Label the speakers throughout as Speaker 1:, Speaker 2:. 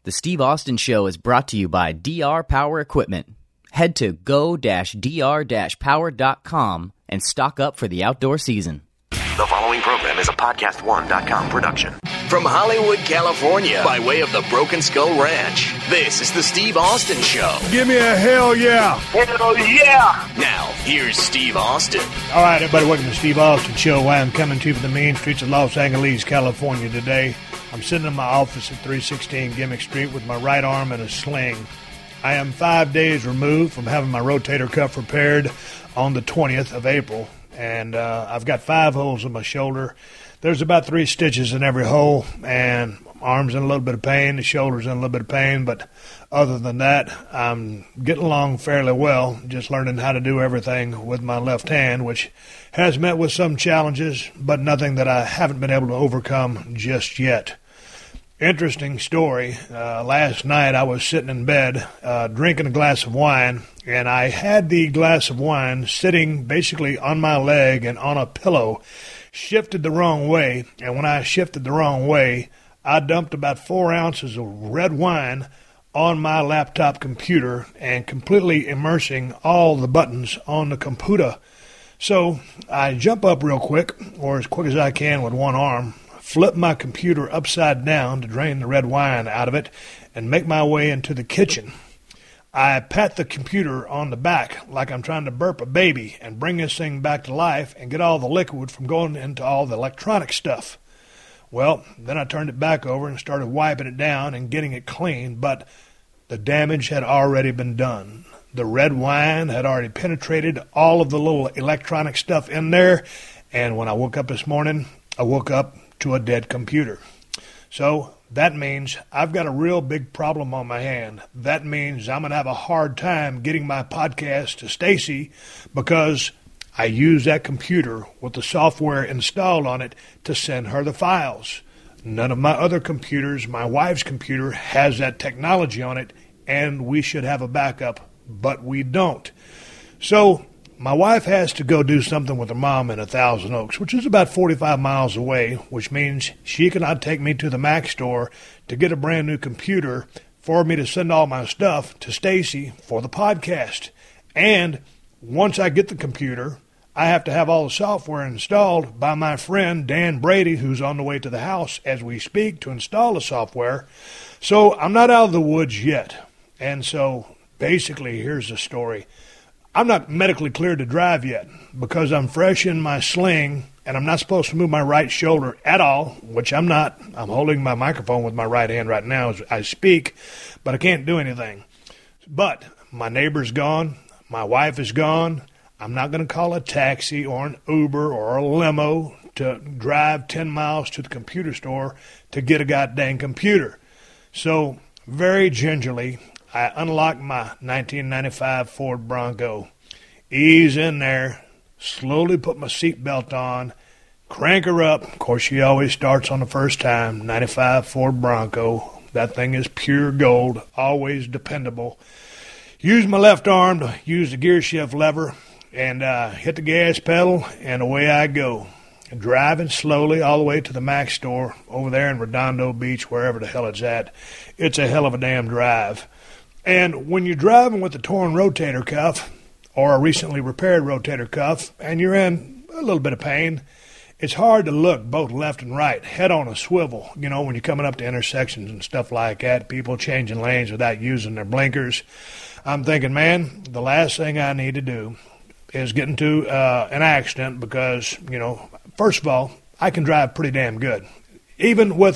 Speaker 1: The Steve Austin Show is brought to you by DR Power Equipment. Head to go-dr-power.com and stock up for the outdoor season.
Speaker 2: The following program is a podcast1.com production. From Hollywood, California, by way of the Broken Skull Ranch, this is the Steve Austin Show.
Speaker 3: Give me a hell yeah.
Speaker 2: Hell yeah. Now, here's Steve Austin.
Speaker 3: All right, everybody, welcome to the Steve Austin Show. I am coming to you from the mean streets of Los Angeles, California today. I'm sitting in my office at 316 Gimmick Street with my right arm in a sling. I am 5 days removed from having my rotator cuff repaired on the 20th of April, and I've got 5 holes in my shoulder. There's about 3 stitches in every hole, and my arm's in a little bit of pain, the shoulder's in a little bit of pain, but other than that, I'm getting along fairly well, just learning how to do everything with my left hand, which has met with some challenges, but nothing that I haven't been able to overcome just yet. Interesting story. Last night I was sitting in bed drinking a glass of wine, and I had the glass of wine sitting basically on my leg and on a pillow, shifted the wrong way, and when I shifted the wrong way, I dumped about 4 ounces of red wine on my laptop computer and completely immersing all the buttons on the computer. So I jump up real quick, or as quick as I can with one arm, flip my computer upside down to drain the red wine out of it, and make my way into the kitchen. I pat the computer on the back like I'm trying to burp a baby and bring this thing back to life and get all the liquid from going into all the electronic stuff. Well, then I turned it back over and started wiping it down and getting it clean, but the damage had already been done. The red wine had already penetrated all of the little electronic stuff in there, and when I woke up this morning, I woke up to a dead computer. So that means I've got a real big problem on my hand. That means I'm going to have a hard time getting my podcast to Stacy because I use that computer with the software installed on it to send her the files. None of my other computers, my wife's computer, has that technology on it, and we should have a backup, but we don't. So my wife has to go do something with her mom in Thousand Oaks, which is about 45 miles away, which means she cannot take me to the Mac store to get a brand new computer for me to send all my stuff to Stacy for the podcast. And once I get the computer, I have to have all the software installed by my friend Dan Brady, who's on the way to the house as we speak to install the software. So I'm not out of the woods yet. And so basically, here's the story. I'm not medically cleared to drive yet because I'm fresh in my sling and I'm not supposed to move my right shoulder at all, which I'm not. I'm holding my microphone with my right hand right now as I speak, but I can't do anything. But my neighbor's gone. My wife is gone. I'm not going to call a taxi or an Uber or a limo to drive 10 miles to the computer store to get a goddamn computer. So very gingerly, I unlocked my 1995 Ford Bronco, ease in there, slowly put my seatbelt on, crank her up. Of course, she always starts on the first time, 95 Ford Bronco. That thing is pure gold, always dependable. Use my left arm to use the gear shift lever and hit the gas pedal, and away I go. Driving slowly all the way to the Mac store over there in Redondo Beach, wherever the hell it's at. It's a hell of a damn drive. And when you're driving with a torn rotator cuff or a recently repaired rotator cuff and you're in a little bit of pain, it's hard to look both left and right, head on a swivel. You know, when you're coming up to intersections and stuff like that, people changing lanes without using their blinkers. I'm thinking, man, the last thing I need to do is get into an accident because, you know, first of all, I can drive pretty damn good. Even with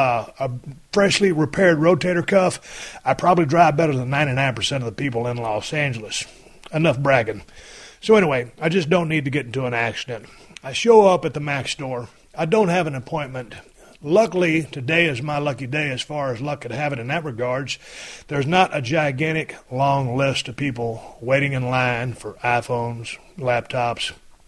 Speaker 3: a freshly repaired rotator cuff, I probably drive better than 99% of the people in Los Angeles. Enough bragging. So anyway, I just don't need to get into an accident. I show up at the Mac store. I don't have an appointment. Luckily, today is my lucky day as far as luck could have it in that regards. There's not a gigantic long list of people waiting in line for iPhones, laptops,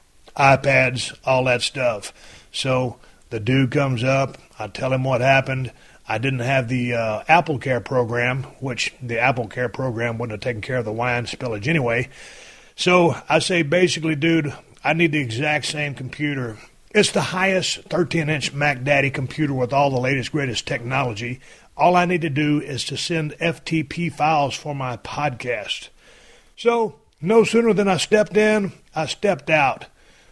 Speaker 3: iPads, all that stuff. So the dude comes up. I tell him what happened. I didn't have the Apple Care program, which the Apple Care program wouldn't have taken care of the wine spillage anyway. So I say, basically, dude, I need the exact same computer. It's the highest 13-inch Mac Daddy computer with all the latest, greatest technology. All I need to do is to send FTP files for my podcast. So, no sooner than I stepped in, I stepped out.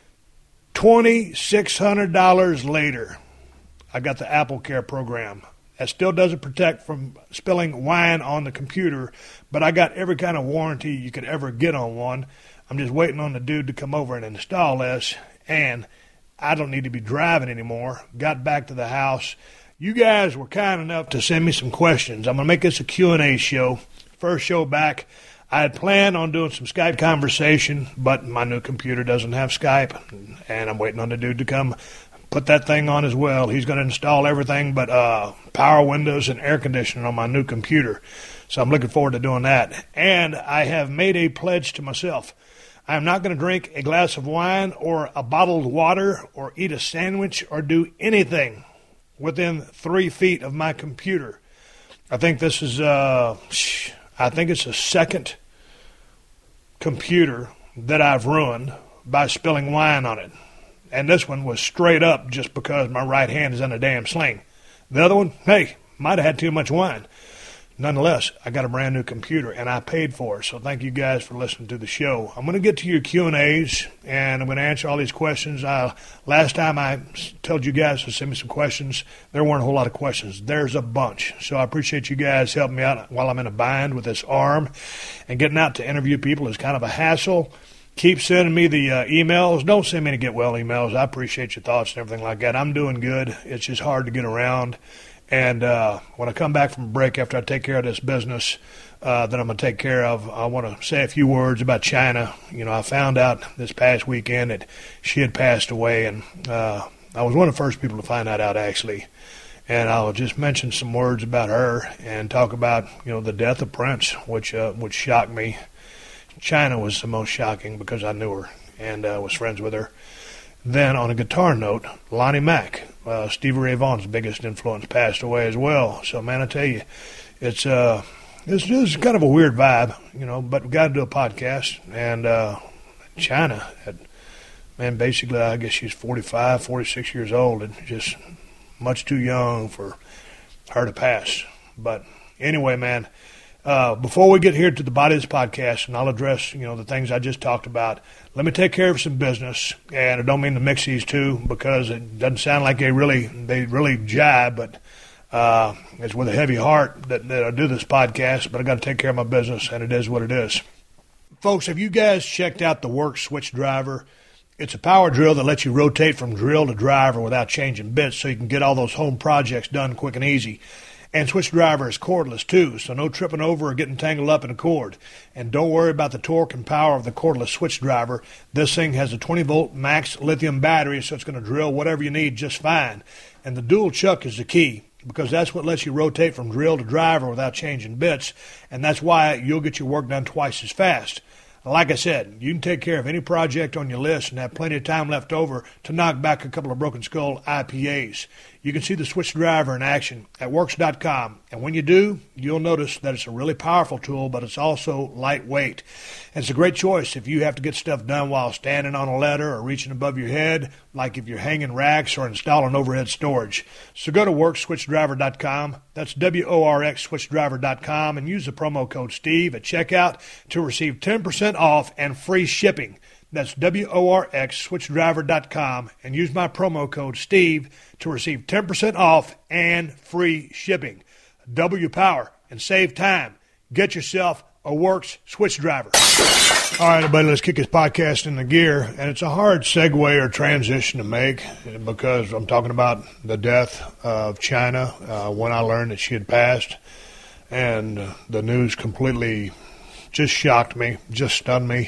Speaker 3: $2,600 later, I got the Apple Care program. That still doesn't protect from spilling wine on the computer, but I got every kind of warranty you could ever get on one. I'm just waiting on the dude to come over and install this, and I don't need to be driving anymore. Got back to the house. You guys were kind enough to send me some questions. I'm going to make this a Q&A show. First show back. I had planned on doing some Skype conversation, but my new computer doesn't have Skype, and I'm waiting on the dude to come put that thing on as well. He's going to install everything but power windows and air conditioning on my new computer. So I'm looking forward to doing that. And I have made a pledge to myself. I am not going to drink a glass of wine or a bottled water or eat a sandwich or do anything within 3 feet of my computer. I think this is it's the second computer that I've ruined by spilling wine on it. And this one was straight up just because my right hand is in a damn sling. The other one, hey, might have had too much wine. Nonetheless, I got a brand new computer, and I paid for it. So thank you guys for listening to the show. I'm going to get to your Q&As, and I'm going to answer all these questions. Last time I told you guys to send me some questions, there weren't a whole lot of questions. There's a bunch. So I appreciate you guys helping me out while I'm in a bind with this arm. And getting out to interview people is kind of a hassle. Keep sending me the emails. Don't send me any get well emails. I appreciate your thoughts and everything like that. I'm doing good. It's just hard to get around. And when I come back from a break after I take care of this business that I'm going to take care of, I want to say a few words about China. You know, I found out this past weekend that she had passed away, and I was one of the first people to find that out, actually. And I'll just mention some words about her and talk about, you know, the death of Prince, which shocked me. China was the most shocking because I knew her and was friends with her. Then, on a guitar note, Lonnie Mack, Stevie Ray Vaughan's biggest influence, passed away as well. So, man, I tell you, it's just kind of a weird vibe, you know, but we got to do a podcast. And China, man, basically, I guess she's 45, 46 years old, and just much too young for her to pass. But anyway, man, before we get here to the body of this podcast, and I'll address, you know, the things I just talked about, let me take care of some business. And I don't mean to mix these two because it doesn't sound like they really jive, but it's with a heavy heart that I do this podcast, but I got to take care of my business, and it is what it is. Folks, have you guys checked out the Works Switch Driver? It's a power drill that lets you rotate from drill to driver without changing bits, so you can get all those home projects done quick and easy. And Switch Driver is cordless, too, so no tripping over or getting tangled up in a cord. And don't worry about the torque and power of the cordless Switch Driver. This thing has a 20-volt max lithium battery, so it's going to drill whatever you need just fine. And the dual chuck is the key, because that's what lets you rotate from drill to driver without changing bits, and that's why you'll get your work done twice as fast. Like I said, you can take care of any project on your list and have plenty of time left over to knock back a couple of Broken Skull IPAs. You can see the Switch Driver in action at Works.com, and when you do, you'll notice that it's a really powerful tool, but it's also lightweight. And it's a great choice if you have to get stuff done while standing on a ladder or reaching above your head, like if you're hanging racks or installing overhead storage. So go to WorksSwitchDriver.com, that's WORX-SwitchDriver.com, and use the promo code Steve at checkout to receive 10% off and free shipping. That's WORX-SwitchDriver.com, and use my promo code Steve to receive 10% off and free shipping. Double your power and save time. Get yourself a Works Switch Driver. All right, everybody, let's kick this podcast into gear. And it's a hard segue or transition to make because I'm talking about the death of China when I learned that she had passed. And the news completely just shocked me, just stunned me.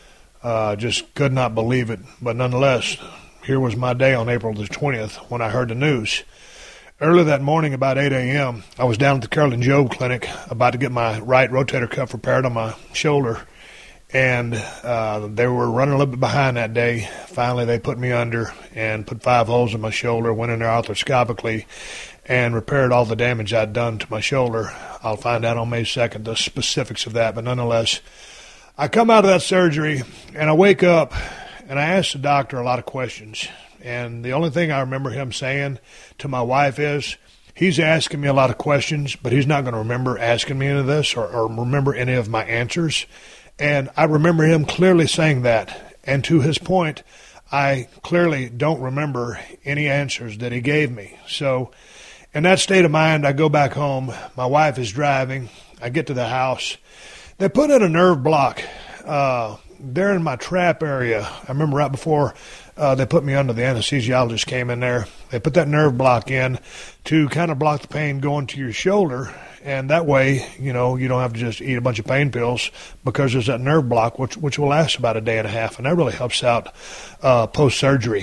Speaker 3: Just could not believe it. But nonetheless, here was my day on April the 20th when I heard the news. Early that morning, about 8 a.m., I was down at the Carolyn Job Clinic about to get my right rotator cuff repaired on my shoulder. And they were running a little bit behind that day. Finally, they put me under and put 5 holes in my shoulder, went in there arthroscopically, and repaired all the damage I'd done to my shoulder. I'll find out on May 2nd the specifics of that. But nonetheless, I come out of that surgery, and I wake up, and I ask the doctor a lot of questions. And the only thing I remember him saying to my wife is, he's asking me a lot of questions, but he's not going to remember asking me any of this or remember any of my answers. And I remember him clearly saying that. And to his point, I clearly don't remember any answers that he gave me. So in that state of mind, I go back home. My wife is driving. I get to the house. They put in a nerve block there in my trap area. I remember right before they put me under, the anesthesiologist came in there. They put that nerve block in to kind of block the pain going to your shoulder. And that way, you don't have to just eat a bunch of pain pills because there's that nerve block, which will last about a day and a half. And that really helps out post-surgery.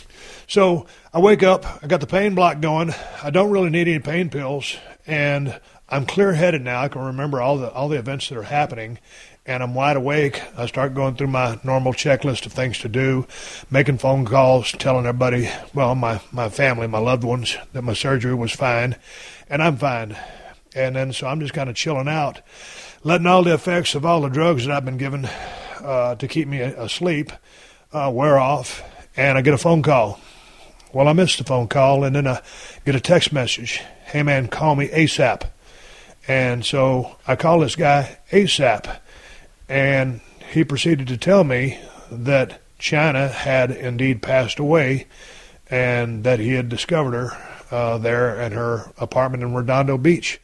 Speaker 3: So I wake up, I got the pain block going. I don't really need any pain pills. And I'm clear-headed now. I can remember all the events that are happening. And I'm wide awake. I start going through my normal checklist of things to do, making phone calls, telling everybody, well, my family, my loved ones, that my surgery was fine, and I'm fine. And then so I'm just kind of chilling out, letting all the effects of all the drugs that I've been given to keep me asleep wear off, and I get a phone call. Well, I missed the phone call, and then I get a text message. Hey, man, call me ASAP. And so I call this guy ASAP. And he proceeded to tell me that China had indeed passed away and that he had discovered her there in her apartment in Redondo Beach.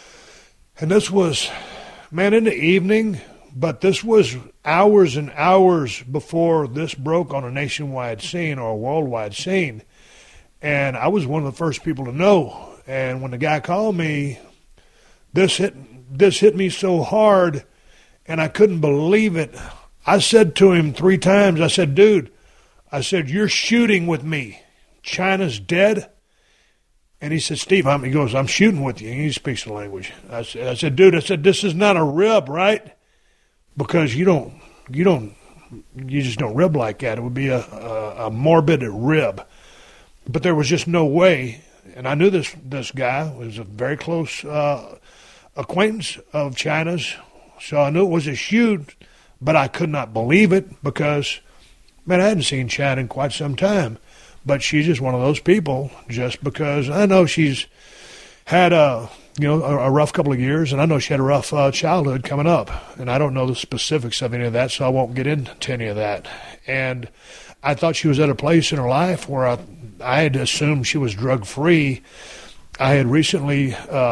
Speaker 3: And this was, man, in the evening, but this was hours and hours before this broke on a nationwide scene or a worldwide scene. And I was one of the first people to know. And when the guy called me, this hit me so hard. And I couldn't believe it. I said to him 3 times, I said, dude, you're shooting with me. China's dead. And he said, Steve, he goes, I'm shooting with you. And he speaks the language. I said, dude, this is not a rib, right? Because you just don't rib like that. It would be a morbid rib. But there was just no way. And I knew this guy was a very close acquaintance of China's. So I knew it was a shoot, but I could not believe it because, man, I hadn't seen China in quite some time. But she's just one of those people, just because I know she's had a rough couple of years, and I know she had a rough childhood coming up. And I don't know the specifics of any of that, so I won't get into any of that. And I thought she was at a place in her life where I had assumed she was drug-free. I had recently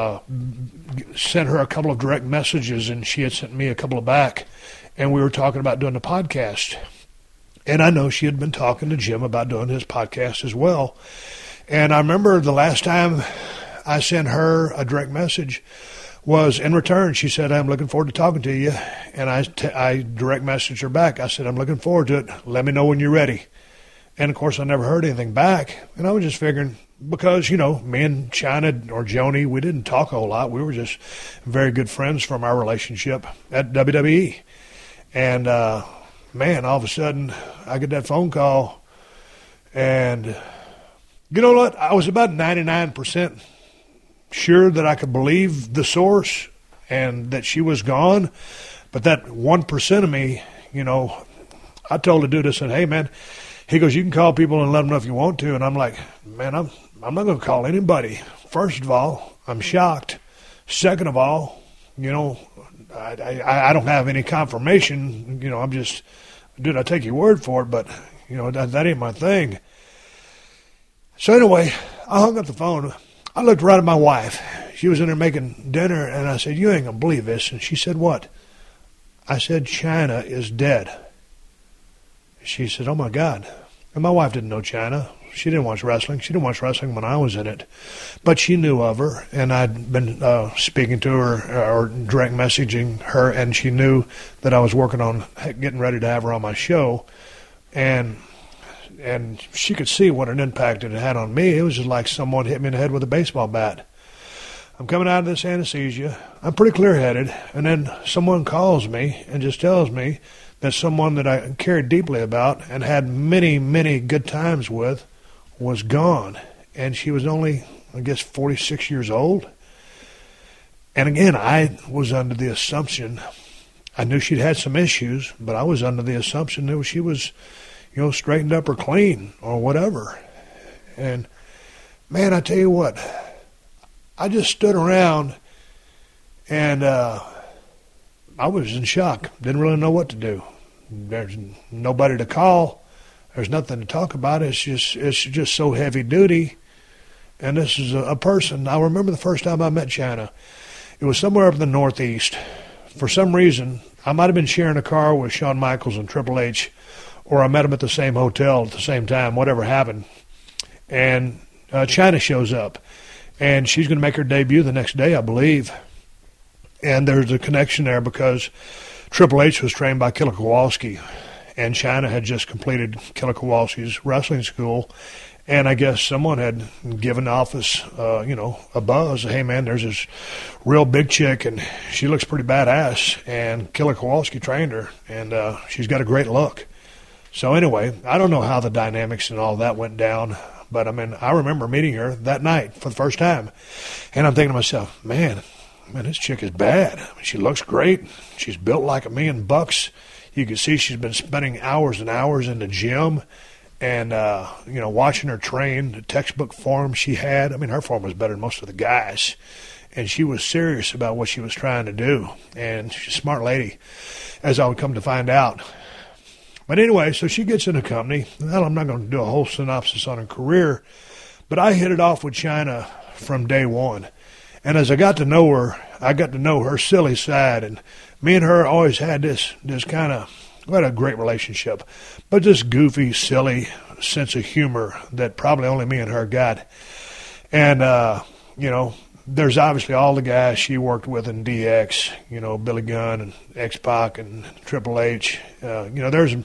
Speaker 3: sent her a couple of direct messages, and she had sent me a couple of back, and we were talking about doing the podcast. And I know she had been talking to Jim about doing his podcast as well. And I remember the last time I sent her a direct message was in return. She said, I'm looking forward to talking to you. And I direct messaged her back. I said, I'm looking forward to it. Let me know when you're ready. And, of course, I never heard anything back. And I was just figuring, because, me and China or Joni, we didn't talk a whole lot. We were just very good friends from our relationship at WWE. And, man, all of a sudden, I get that phone call. And you know what? I was about 99% sure that I could believe the source and that she was gone. But that 1% of me, I told the dude, I said, hey, man, he goes, you can call people and let them know if you want to. And I'm like, man, I'm not going to call anybody. First of all, I'm shocked. Second of all, I don't have any confirmation. I'm just, dude, I take your word for it, but, that ain't my thing. So anyway, I hung up the phone. I looked right at my wife. She was in there making dinner, and I said, you ain't going to believe this. And she said, what? I said, China is dead. She said, oh, my God. And my wife didn't know China. She didn't watch wrestling. She didn't watch wrestling when I was in it. But she knew of her, and I'd been speaking to her or direct messaging her, and she knew that I was working on getting ready to have her on my show. And she could see what an impact it had on me. It was just like someone hit me in the head with a baseball bat. I'm coming out of this anesthesia. I'm pretty clear-headed. And then someone calls me and just tells me that someone that I cared deeply about and had many, many good times with was gone. And she was only, 46 years old. And again, I was under the assumption, I knew she'd had some issues, but I was under the assumption that she was, straightened up or clean or whatever. And, man, I tell you what, I just stood around and I was in shock. Didn't really know what to do. There's nobody to call. There's nothing to talk about. It's just so heavy duty. And this is a person. I remember the first time I met Chyna. It was somewhere up in the Northeast. For some reason, I might have been sharing a car with Shawn Michaels and Triple H, or I met them at the same hotel at the same time, whatever happened. And Chyna shows up. And she's going to make her debut the next day, I believe. And there's a connection there because Triple H was trained by Killer Kowalski. And Chyna had just completed Killer Kowalski's wrestling school. And I guess someone had given the office, a buzz. Hey, man, there's this real big chick, and she looks pretty badass. And Killer Kowalski trained her, and she's got a great look. So anyway, I don't know how the dynamics and all that went down. But, I mean, I remember meeting her that night for the first time. And I'm thinking to myself, man, this chick is bad. I mean, she looks great. She's built like $1,000,000. You can see she's been spending hours and hours in the gym. And, watching her train, the textbook form she had. I mean, her form was better than most of the guys. And she was serious about what she was trying to do. And she's a smart lady, as I would come to find out. But anyway, so she gets in the company. Well, I'm not going to do a whole synopsis on her career, but I hit it off with Chyna from day one. And as I got to know her, I got to know her silly side. And me and her always had this kind of, we had a great relationship, but this goofy, silly sense of humor that probably only me and her got. And, there's obviously all the guys she worked with in DX, Billy Gunn and X-Pac and Triple H. There's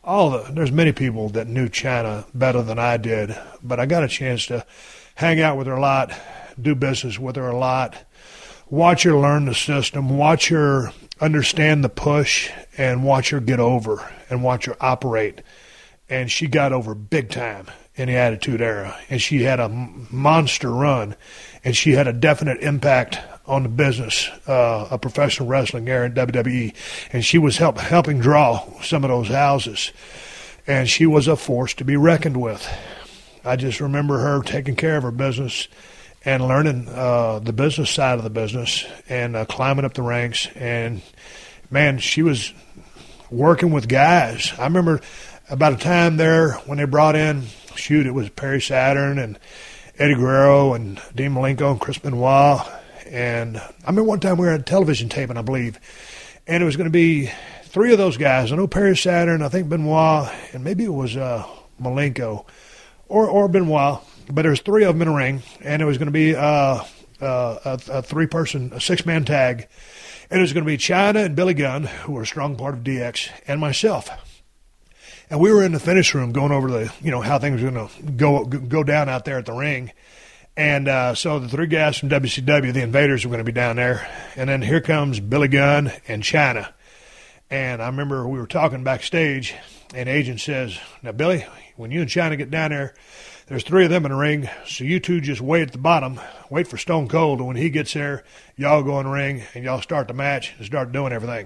Speaker 3: many people that knew Chyna better than I did, but I got a chance to hang out with her a lot, do business with her a lot, watch her learn the system, watch her understand the push, and watch her get over and watch her operate. And she got over big time in the Attitude Era, and she had a monster run, and she had a definite impact on the business of professional wrestling there in WWE, and she was helping draw some of those houses, and she was a force to be reckoned with. I just remember her taking care of her business and learning the business side of the business and climbing up the ranks, and, man, she was working with guys. I remember about a time there when they brought in, it was Perry Saturn and Eddie Guerrero and Dean Malenko and Chris Benoit. And I remember one time we were at television taping, I believe, and it was going to be 3 of those guys. I know Perry Saturn, I think Benoit, and maybe it was Malenko or Benoit, but there was 3 of them in a ring, and it was going to be a 3-person, a 6-man tag. And it was going to be Chyna and Billy Gunn, who were a strong part of DX, and myself. And we were in the finish room going over how things were going to go down out there at the ring. And so the 3 guys from WCW, the Invaders, were going to be down there. And then here comes Billy Gunn and Chyna. And I remember we were talking backstage, and the agent says, now, Billy, when you and Chyna get down there, there's 3 of them in the ring, so you 2 just wait at the bottom, wait for Stone Cold, and when he gets there, y'all go in the ring, and y'all start the match and start doing everything.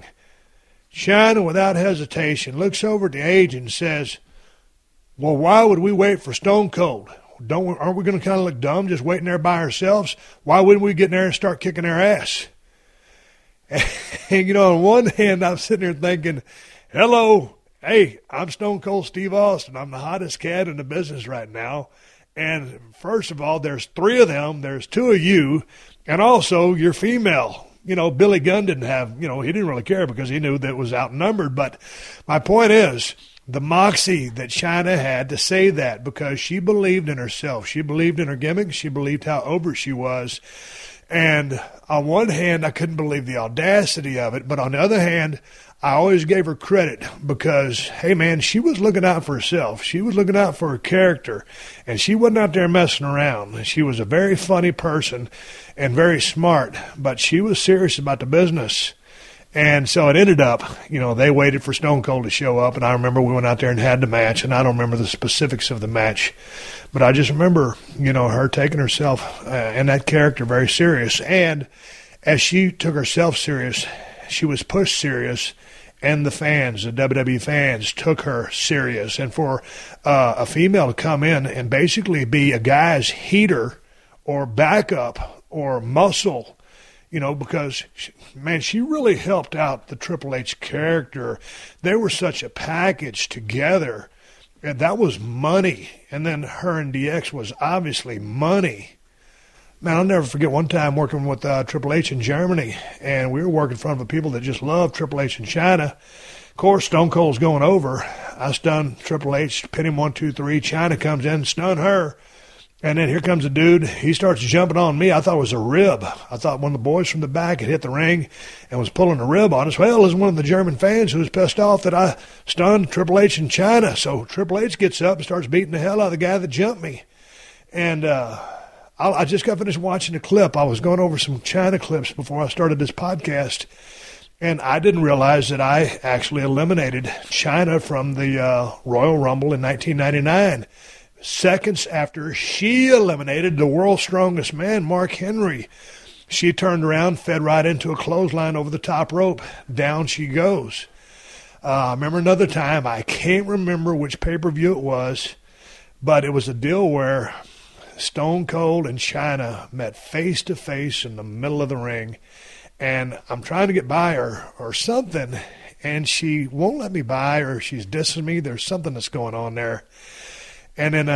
Speaker 3: Chyna, without hesitation, looks over at the agent and says, well, why would we wait for Stone Cold? Aren't we going to kind of look dumb just waiting there by ourselves? Why wouldn't we get in there and start kicking their ass? And, on one hand, I'm sitting there thinking, hello, hey, I'm Stone Cold Steve Austin. I'm the hottest cat in the business right now. And first of all, there's 3 of them. There's 2 of you. And also, you're female. Billy Gunn didn't have, he didn't really care because he knew that it was outnumbered. But my point is, the moxie that Chyna had to say that because she believed in herself. She believed in her gimmick. She believed how over she was. And on one hand, I couldn't believe the audacity of it. But on the other hand, I always gave her credit because, hey, man, she was looking out for herself. She was looking out for her character, and she wasn't out there messing around. She was a very funny person and very smart, but she was serious about the business. And so it ended up, they waited for Stone Cold to show up, and I remember we went out there and had the match, and I don't remember the specifics of the match, but I just remember, her taking herself and that character very serious. And as she took herself serious, she was pushed serious, and the fans, the WWE fans, took her serious. And for a female to come in and basically be a guy's heater or backup or muscle, because, she really helped out the Triple H character. They were such a package together, and that was money. And then her and DX was obviously money. Man, I'll never forget one time working with Triple H in Germany, and we were working in front of people that just loved Triple H in China. Of course, Stone Cold's going over. I stun Triple H, pin him 1, 2, 3. China comes in, stun her. And then here comes a dude. He starts jumping on me. I thought it was a rib. I thought one of the boys from the back had hit the ring and was pulling a rib on us. Well, it was one of the German fans who was pissed off that I stunned Triple H in China. So Triple H gets up and starts beating the hell out of the guy that jumped me. And I just got finished watching a clip. I was going over some China clips before I started this podcast. And I didn't realize that I actually eliminated China from the Royal Rumble in 1999. Seconds after she eliminated the world's strongest man, Mark Henry. She turned around, fed right into a clothesline over the top rope. Down she goes. I remember another time, I can't remember which pay-per-view it was, but it was a deal where Stone Cold and China met face-to-face in the middle of the ring, and I'm trying to get by her or something, and she won't let me by, or she's dissing me. There's something that's going on there. And then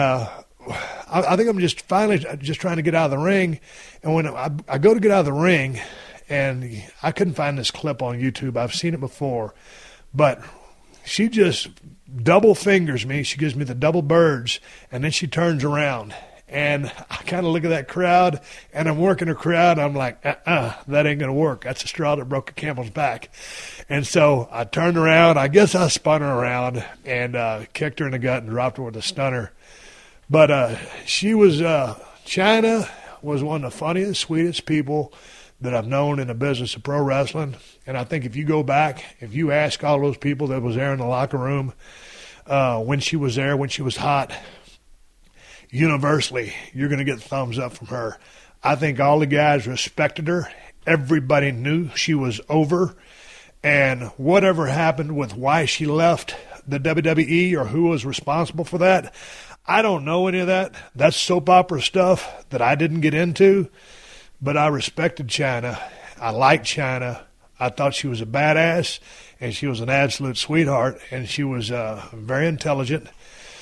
Speaker 3: I think I'm just finally just trying to get out of the ring. And when I go to get out of the ring, and I couldn't find this clip on YouTube. I've seen it before. But she just double fingers me. She gives me the double birds, and then she turns around. And I kind of look at that crowd, and I'm working a crowd. I'm like, that ain't going to work. That's a straw that broke a camel's back. And so I turned around. I guess I spun her around and kicked her in the gut and dropped her with a stunner. But she was, China was one of the funniest, sweetest people that I've known in the business of pro wrestling. And I think if you go back, if you ask all those people that was there in the locker room when she was there, when she was hot, universally, you're going to get thumbs up from her. I think all the guys respected her. Everybody knew she was over. And whatever happened with why she left the WWE or who was responsible for that, I don't know any of that. That's soap opera stuff that I didn't get into. But I respected China. I liked China. I thought she was a badass, and she was an absolute sweetheart, and she was very intelligent.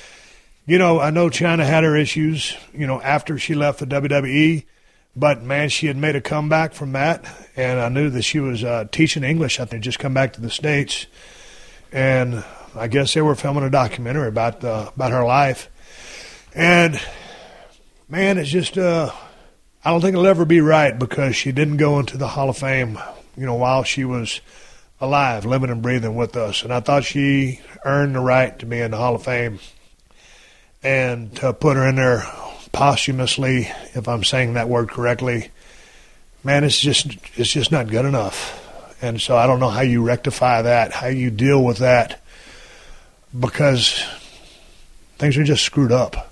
Speaker 3: I know China had her issues, after she left the WWE, but, man, she had made a comeback from that, and I knew that she was teaching English. I think just come back to the States, and I guess they were filming a documentary about her life. And, man, it's just I don't think it'll ever be right because she didn't go into the Hall of Fame, while she was alive, living and breathing with us, and I thought she earned the right to be in the Hall of Fame. And to put her in there posthumously, if I'm saying that word correctly, man, it's just not good enough. And so I don't know how you rectify that, how you deal with that, because things are just screwed up.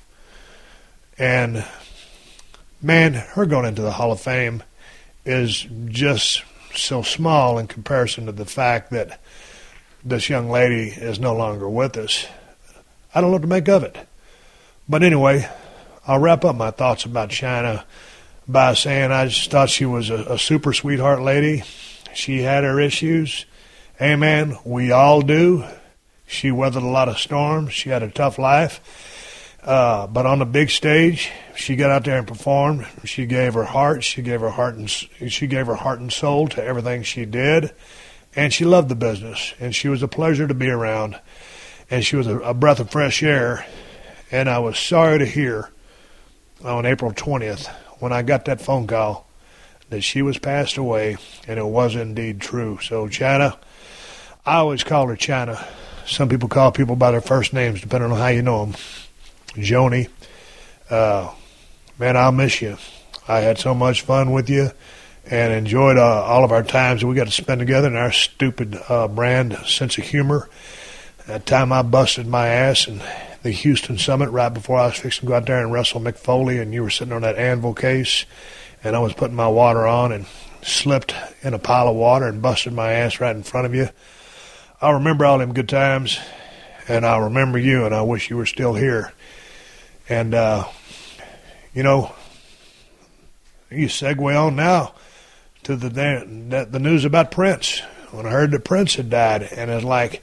Speaker 3: And, man, her going into the Hall of Fame is just so small in comparison to the fact that this young lady is no longer with us. I don't know what to make of it. But anyway, I'll wrap up my thoughts about China by saying I just thought she was a super sweetheart lady. She had her issues. Hey, man, we all do. She weathered a lot of storms. She had a tough life. But on the big stage, she got out there and performed. She gave her heart. She gave her heart and soul to everything she did. And she loved the business. And she was a pleasure to be around. And she was a breath of fresh air. And I was sorry to hear on April 20th when I got that phone call that she was passed away, and it was indeed true. So, China, I always call her China. Some people call people by their first names, depending on how you know them. Joni, man, I'll miss you. I had so much fun with you and enjoyed all of our times that we got to spend together in our stupid brand sense of humor. That time I busted my ass in the Houston Summit right before I was fixing to go out there and wrestle Mick Foley, and you were sitting on that anvil case, and I was putting my water on and slipped in a pile of water and busted my ass right in front of you. I remember all them good times, and I remember you, and I wish you were still here. And, You segue on now to the news about Prince. When I heard that Prince had died, and it's like,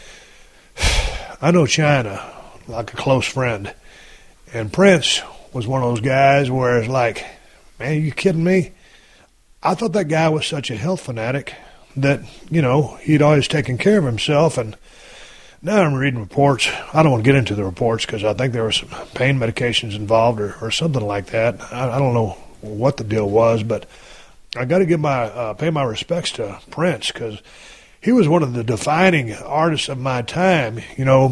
Speaker 3: I know China like a close friend, and Prince was one of those guys where it's like, man, are you kidding me? I thought that guy was such a health fanatic that, he'd always taken care of himself, and now I'm reading reports. I don't want to get into the reports because I think there were some pain medications involved or something like that. I don't know what the deal was, but I got to give pay my respects to Prince because he was one of the defining artists of my time.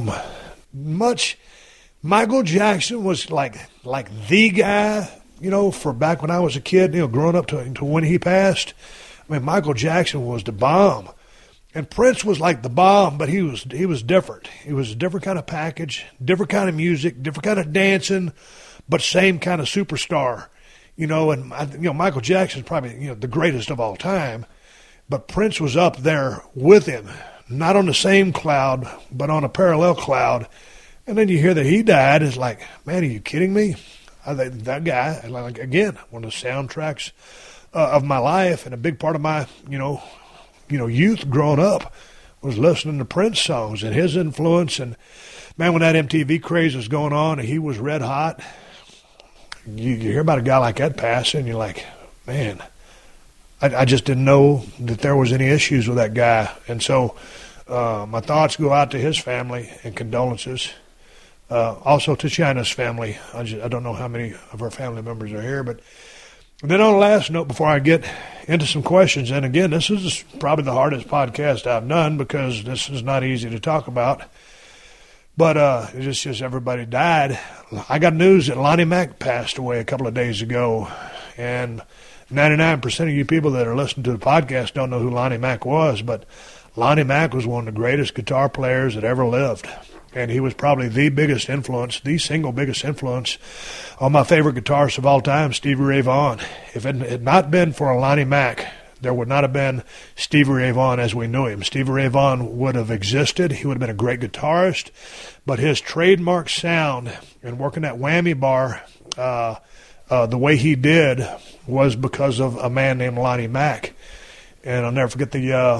Speaker 3: Michael Jackson was like the guy, for back when I was a kid, growing up to when he passed. I mean, Michael Jackson was the bomb. And Prince was like the bomb, but he was different. He was a different kind of package, different kind of music, different kind of dancing, but same kind of superstar. And Michael Jackson's probably the greatest of all time, but Prince was up there with him, not on the same cloud, but on a parallel cloud. And then you hear that he died. It's like, man, are you kidding me? That guy, like, again, one of the soundtracks of my life and a big part of my youth growing up was listening to Prince songs and his influence. And man, when that MTV craze was going on and he was red hot, you hear about a guy like that passing, and you're like, man, I just didn't know that there was any issues with that guy. And so my thoughts go out to his family and condolences. Also to China's family. I don't know how many of our family members are here, but then on the last note, before I get into some questions, and again, this is probably the hardest podcast I've done because this is not easy to talk about, but it's just everybody died. I got news that Lonnie Mack passed away a couple of days ago, and 99% of you people that are listening to the podcast don't know who Lonnie Mack was, but Lonnie Mack was one of the greatest guitar players that ever lived. And he was probably the single biggest influence on my favorite guitarist of all time, Stevie Ray Vaughan. If it had not been for Lonnie Mack, there would not have been Stevie Ray Vaughan as we knew him. Stevie Ray Vaughan would have existed. He would have been a great guitarist, but his trademark sound and working that whammy bar the way he did was because of a man named Lonnie Mack. And I'll never forget the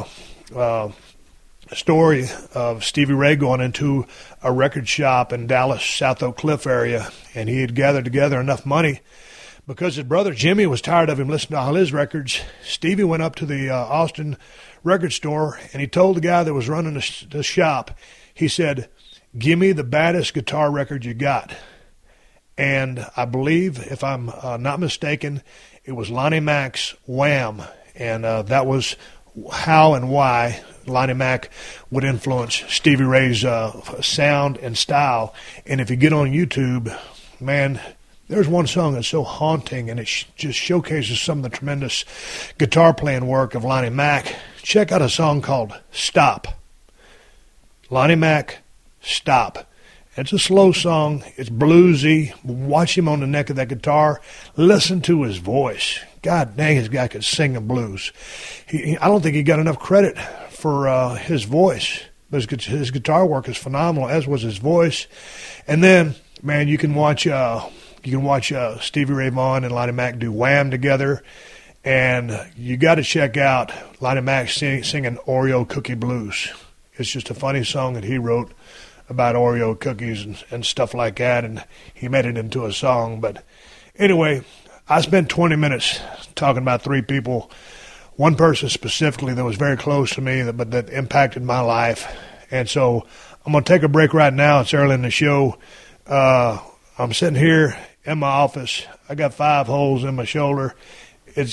Speaker 3: story of Stevie Ray going into a record shop in Dallas, South Oak Cliff area, and he had gathered together enough money because his brother Jimmy was tired of him listening to all his records. Stevie went up to the Austin record store, and he told the guy that was running the shop, he said, "Give me the baddest guitar record you got." And I believe, if I'm not mistaken, it was Lonnie Mack's Wham, and that was how and why Lonnie Mack would influence Stevie Ray's sound and style. And if you get on YouTube, man, there's one song that's so haunting, and it just showcases some of the tremendous guitar playing work of Lonnie Mack. Check out a song called Stop. Lonnie Mack, Stop. It's a slow song. It's bluesy. Watch him on the neck of that guitar. Listen to his voice. God dang, his guy could sing the blues. I don't think he got enough credit for his voice. His guitar work is phenomenal, as was his voice. And then, man, you can watch Stevie Ray Vaughan and Lonnie Mack do Wham together, and you got to check out Lonnie Mack singing Oreo Cookie Blues. It's just a funny song that he wrote about Oreo cookies and stuff like that, and he made it into a song. But anyway, I spent 20 minutes talking about three people, one person specifically that was very close to me, but that impacted my life. And so I'm going to take a break right now. It's early in the show. I'm sitting here in my office. I got 5 holes in my shoulder. And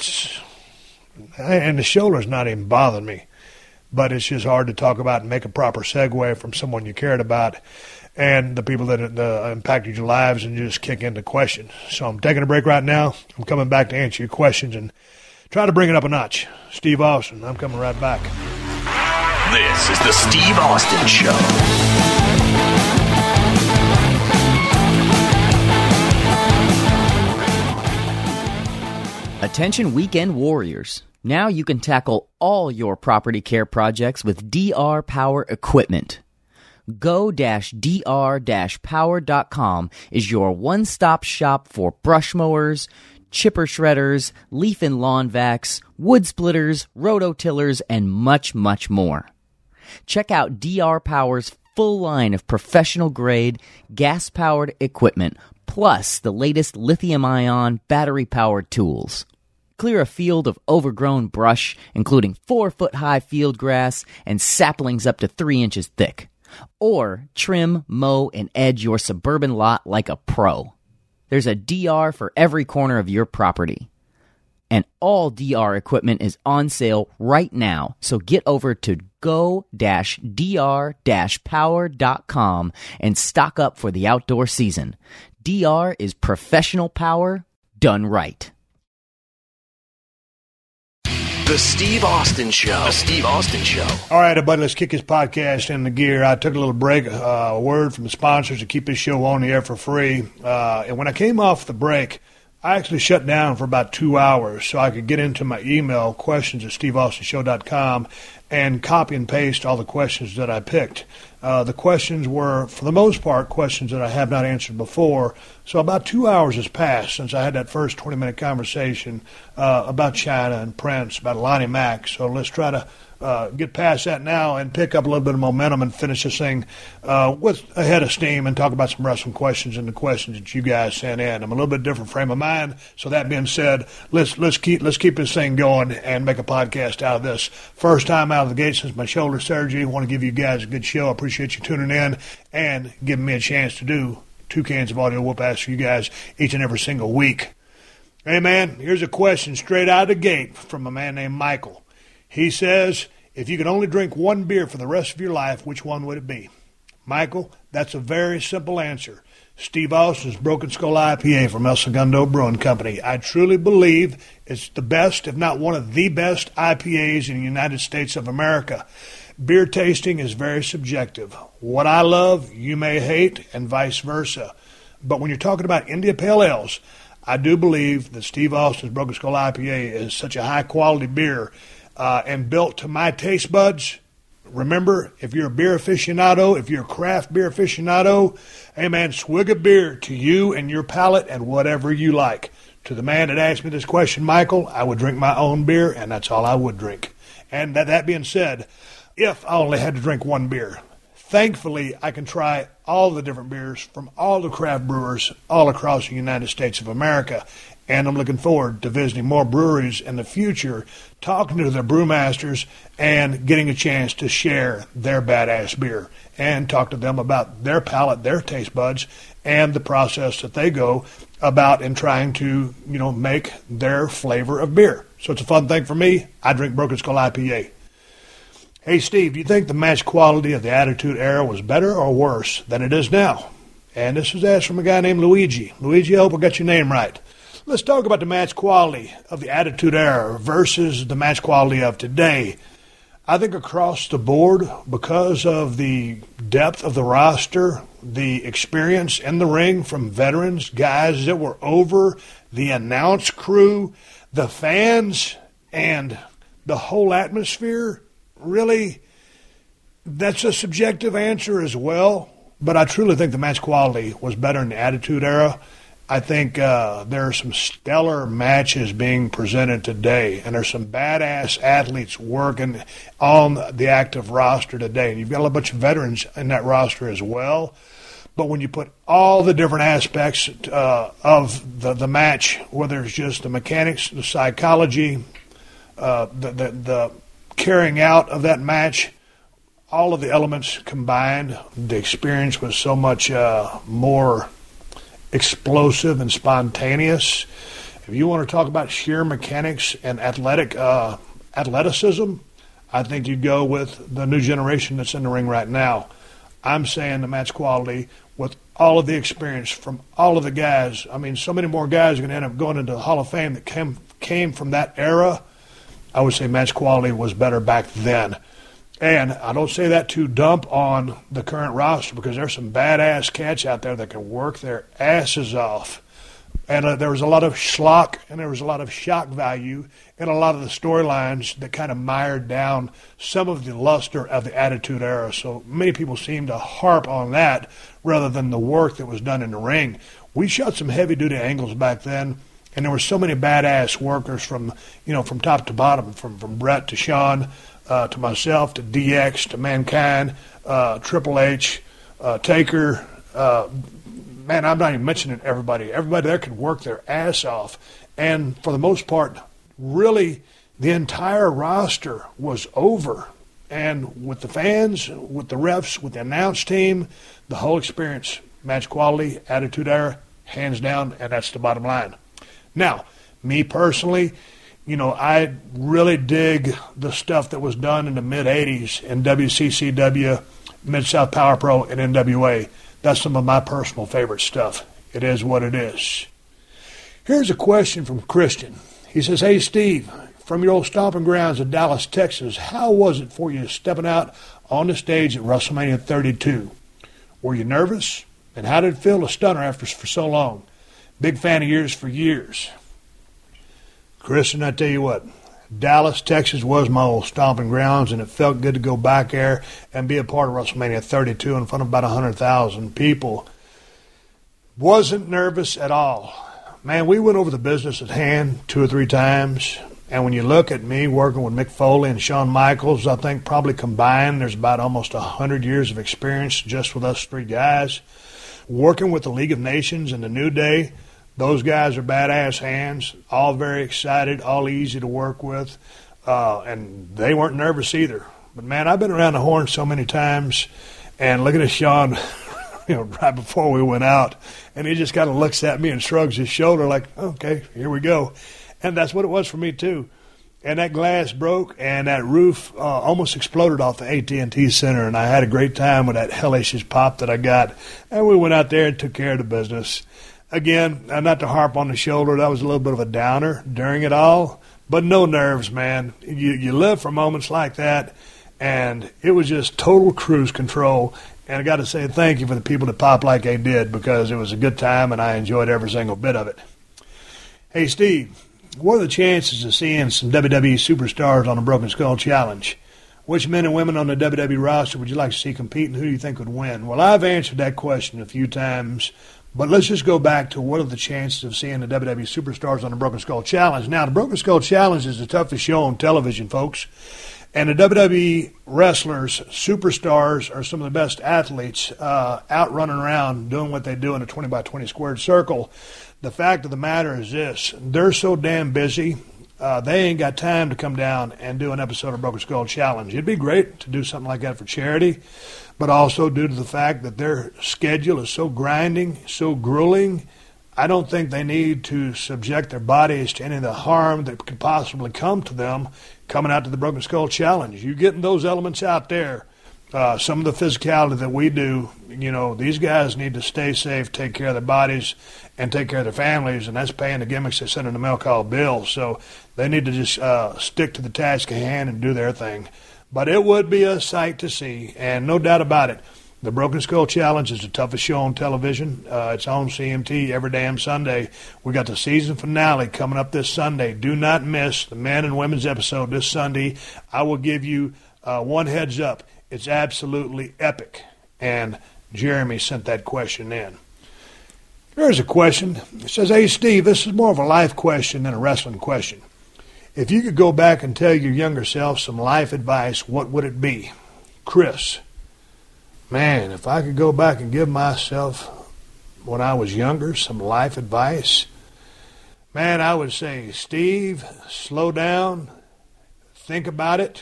Speaker 3: the shoulder's not even bothering me, but it's just hard to talk about and make a proper segue from someone you cared about and the people that impacted your lives and just kick into questions. So I'm taking a break right now. I'm coming back to answer your questions and try to bring it up a notch. Steve Austin, I'm coming right back.
Speaker 2: This is the Steve Austin Show.
Speaker 1: Attention weekend warriors. Now you can tackle all your property care projects with DR Power Equipment. Go-dr-power.com is your one-stop shop for brush mowers, chipper shredders, leaf and lawn vacs, wood splitters, rototillers, and much, much more. Check out DR Power's full line of professional-grade, gas-powered equipment, plus the latest lithium-ion battery-powered tools. Clear a field of overgrown brush, including 4-foot-high field grass and saplings up to 3 inches thick. Or trim, mow, and edge your suburban lot like a pro. There's a DR for every corner of your property. And all DR equipment is on sale right now, so get over to go-dr-power.com and stock up for the outdoor season. DR is professional power done right.
Speaker 2: The Steve Austin Show. The Steve Austin Show.
Speaker 3: All right, everybody, let's kick his podcast into gear. I took a little break, a word from the sponsors to keep this show on the air for free. And when I came off the break, I actually shut down for about 2 hours so I could get into my email, questions@steveaustinshow.com, and copy and paste all the questions that I picked. The questions were, for the most part, questions that I have not answered before. So about 2 hours has passed since I had that first 20-minute conversation about China and Prince, about Lonnie Mack. So let's try to get past that now and pick up a little bit of momentum and finish this thing with a head of steam and talk about some wrestling questions and the questions that you guys sent in. I'm a little bit different frame of mind. So that being said, let's keep this thing going and make a podcast out of this. First time out of the gate since my shoulder surgery. I want to give you guys a good show. I appreciate you tuning in and giving me a chance to do 2 cans of audio whoop ass for you guys each and every single week. Hey, man, here's a question straight out of the gate from a man named Michael. He says, if you could only drink 1 beer for the rest of your life, which one would it be? Michael, that's a very simple answer. Steve Austin's Broken Skull IPA from El Segundo Brewing Company. I truly believe it's the best, if not one of the best IPAs in the United States of America. Beer tasting is very subjective. What I love, you may hate, and vice versa. But when you're talking about India Pale Ales, I do believe that Steve Austin's Broken Skull IPA is such a high-quality beer and built to my taste buds. Remember, if you're a beer aficionado, if you're a craft beer aficionado, hey, man, swig a beer to you and your palate and whatever you like. To the man that asked me this question, Michael, I would drink my own beer, and that's all I would drink. And that being said, if I only had to drink 1 beer, thankfully I can try all the different beers from all the craft brewers all across the United States of America. And I'm looking forward to visiting more breweries in the future, talking to their brewmasters, and getting a chance to share their badass beer and talk to them about their palate, their taste buds, and the process that they go about in trying to, make their flavor of beer. So it's a fun thing for me. I drink Broken Skull IPA. Hey, Steve, do you think the match quality of the Attitude Era was better or worse than it is now? And this is asked from a guy named Luigi. Luigi, I hope I got your name right. Let's talk about the match quality of the Attitude Era versus the match quality of today. I think across the board, because of the depth of the roster, the experience in the ring from veterans, guys that were over, the announce crew, the fans, and the whole atmosphere, really, that's a subjective answer as well. But I truly think the match quality was better in the Attitude Era. I think there are some stellar matches being presented today, and there's some badass athletes working on the active roster today. And you've got a bunch of veterans in that roster as well. But when you put all the different aspects of the match, whether it's just the mechanics, the psychology, the carrying out of that match, all of the elements combined, the experience was so much more explosive and spontaneous. If you want to talk about sheer mechanics and athleticism, I think you go with the new generation that's in the ring right now. I'm saying the match quality with all of the experience from all of the guys. I mean, so many more guys are going to end up going into the Hall of Fame that came from that era. I would say match quality was better back then. And I don't say that to dump on the current roster, because there's some badass cats out there that can work their asses off. And there was a lot of schlock and there was a lot of shock value in a lot of the storylines that kind of mired down some of the luster of the Attitude Era. So many people seem to harp on that rather than the work that was done in the ring. We shot some heavy-duty angles back then, And there were so many badass workers from top to bottom, from Brett to Sean, to myself, to DX, to Mankind, Triple H, Taker. Man, I'm not even mentioning everybody. Everybody there could work their ass off. And for the most part, really, the entire roster was over. And with the fans, with the refs, with the announce team, the whole experience, match quality, attitude era, hands down, and that's the bottom line. Now, me personally, I really dig the stuff that was done in the mid-'80s in WCCW, Mid-South Power Pro, and NWA. That's some of my personal favorite stuff. It is what it is. Here's a question from Christian. He says, "Hey, Steve, from your old stomping grounds in Dallas, Texas, how was it for you stepping out on the stage at WrestleMania 32? Were you nervous? And how did it feel to stunner after for so long? Big fan of yours for years." Christian, I tell you what, Dallas, Texas was my old stomping grounds, and it felt good to go back there and be a part of WrestleMania 32 in front of about 100,000 people. Wasn't nervous at all. Man, we went over the business at hand 2 or 3 times, and when you look at me working with Mick Foley and Shawn Michaels, I think probably combined there's about almost 100 years of experience just with us 3 guys. Working with the League of Nations and the New Day, those guys are badass hands, all very excited, all easy to work with, and they weren't nervous either. But, man, I've been around the horn so many times, and looking at Sean, right before we went out, and he just kind of looks at me and shrugs his shoulder like, okay, here we go. And that's what it was for me, too. And that glass broke, and that roof almost exploded off the AT&T Center, and I had a great time with that hellacious pop that I got. And we went out there and took care of the business. Again, not to harp on the shoulder, that was a little bit of a downer during it all, but no nerves, man. You live for moments like that, and it was just total cruise control. And I got to say thank you for the people that popped like they did, because it was a good time, and I enjoyed every single bit of it. Hey, Steve, what are the chances of seeing some WWE superstars on the Broken Skull Challenge? Which men and women on the WWE roster would you like to see compete, and who do you think would win? Well, I've answered that question a few times, but let's just go back to what are the chances of seeing the WWE superstars on the Broken Skull Challenge. Now, the Broken Skull Challenge is the toughest show on television, folks. And the WWE wrestlers, superstars, are some of the best athletes out running around doing what they do in a 20-by-20 squared circle. The fact of the matter is this: they're so damn busy, they ain't got time to come down and do an episode of Broken Skull Challenge. It'd be great to do something like that for charity, but also due to the fact that their schedule is so grinding, so grueling, I don't think they need to subject their bodies to any of the harm that could possibly come to them coming out to the Broken Skull Challenge. You getting those elements out there, some of the physicality that we do, these guys need to stay safe, take care of their bodies, and take care of their families, and that's paying the gimmicks they send in the mail called bills. So they need to just stick to the task at hand and do their thing. But it would be a sight to see, and no doubt about it, the Broken Skull Challenge is the toughest show on television. It's on CMT every damn Sunday. We got the season finale coming up this Sunday. Do not miss the men and women's episode this Sunday. I will give you one heads up. It's absolutely epic. And Jeremy sent that question in. Here's a question. It says, "Hey, Steve, this is more of a life question than a wrestling question. If you could go back and tell your younger self some life advice, what would it be?" Chris: "Man, if I could go back and give myself, when I was younger, some life advice, man, I would say, Steve, slow down, think about it,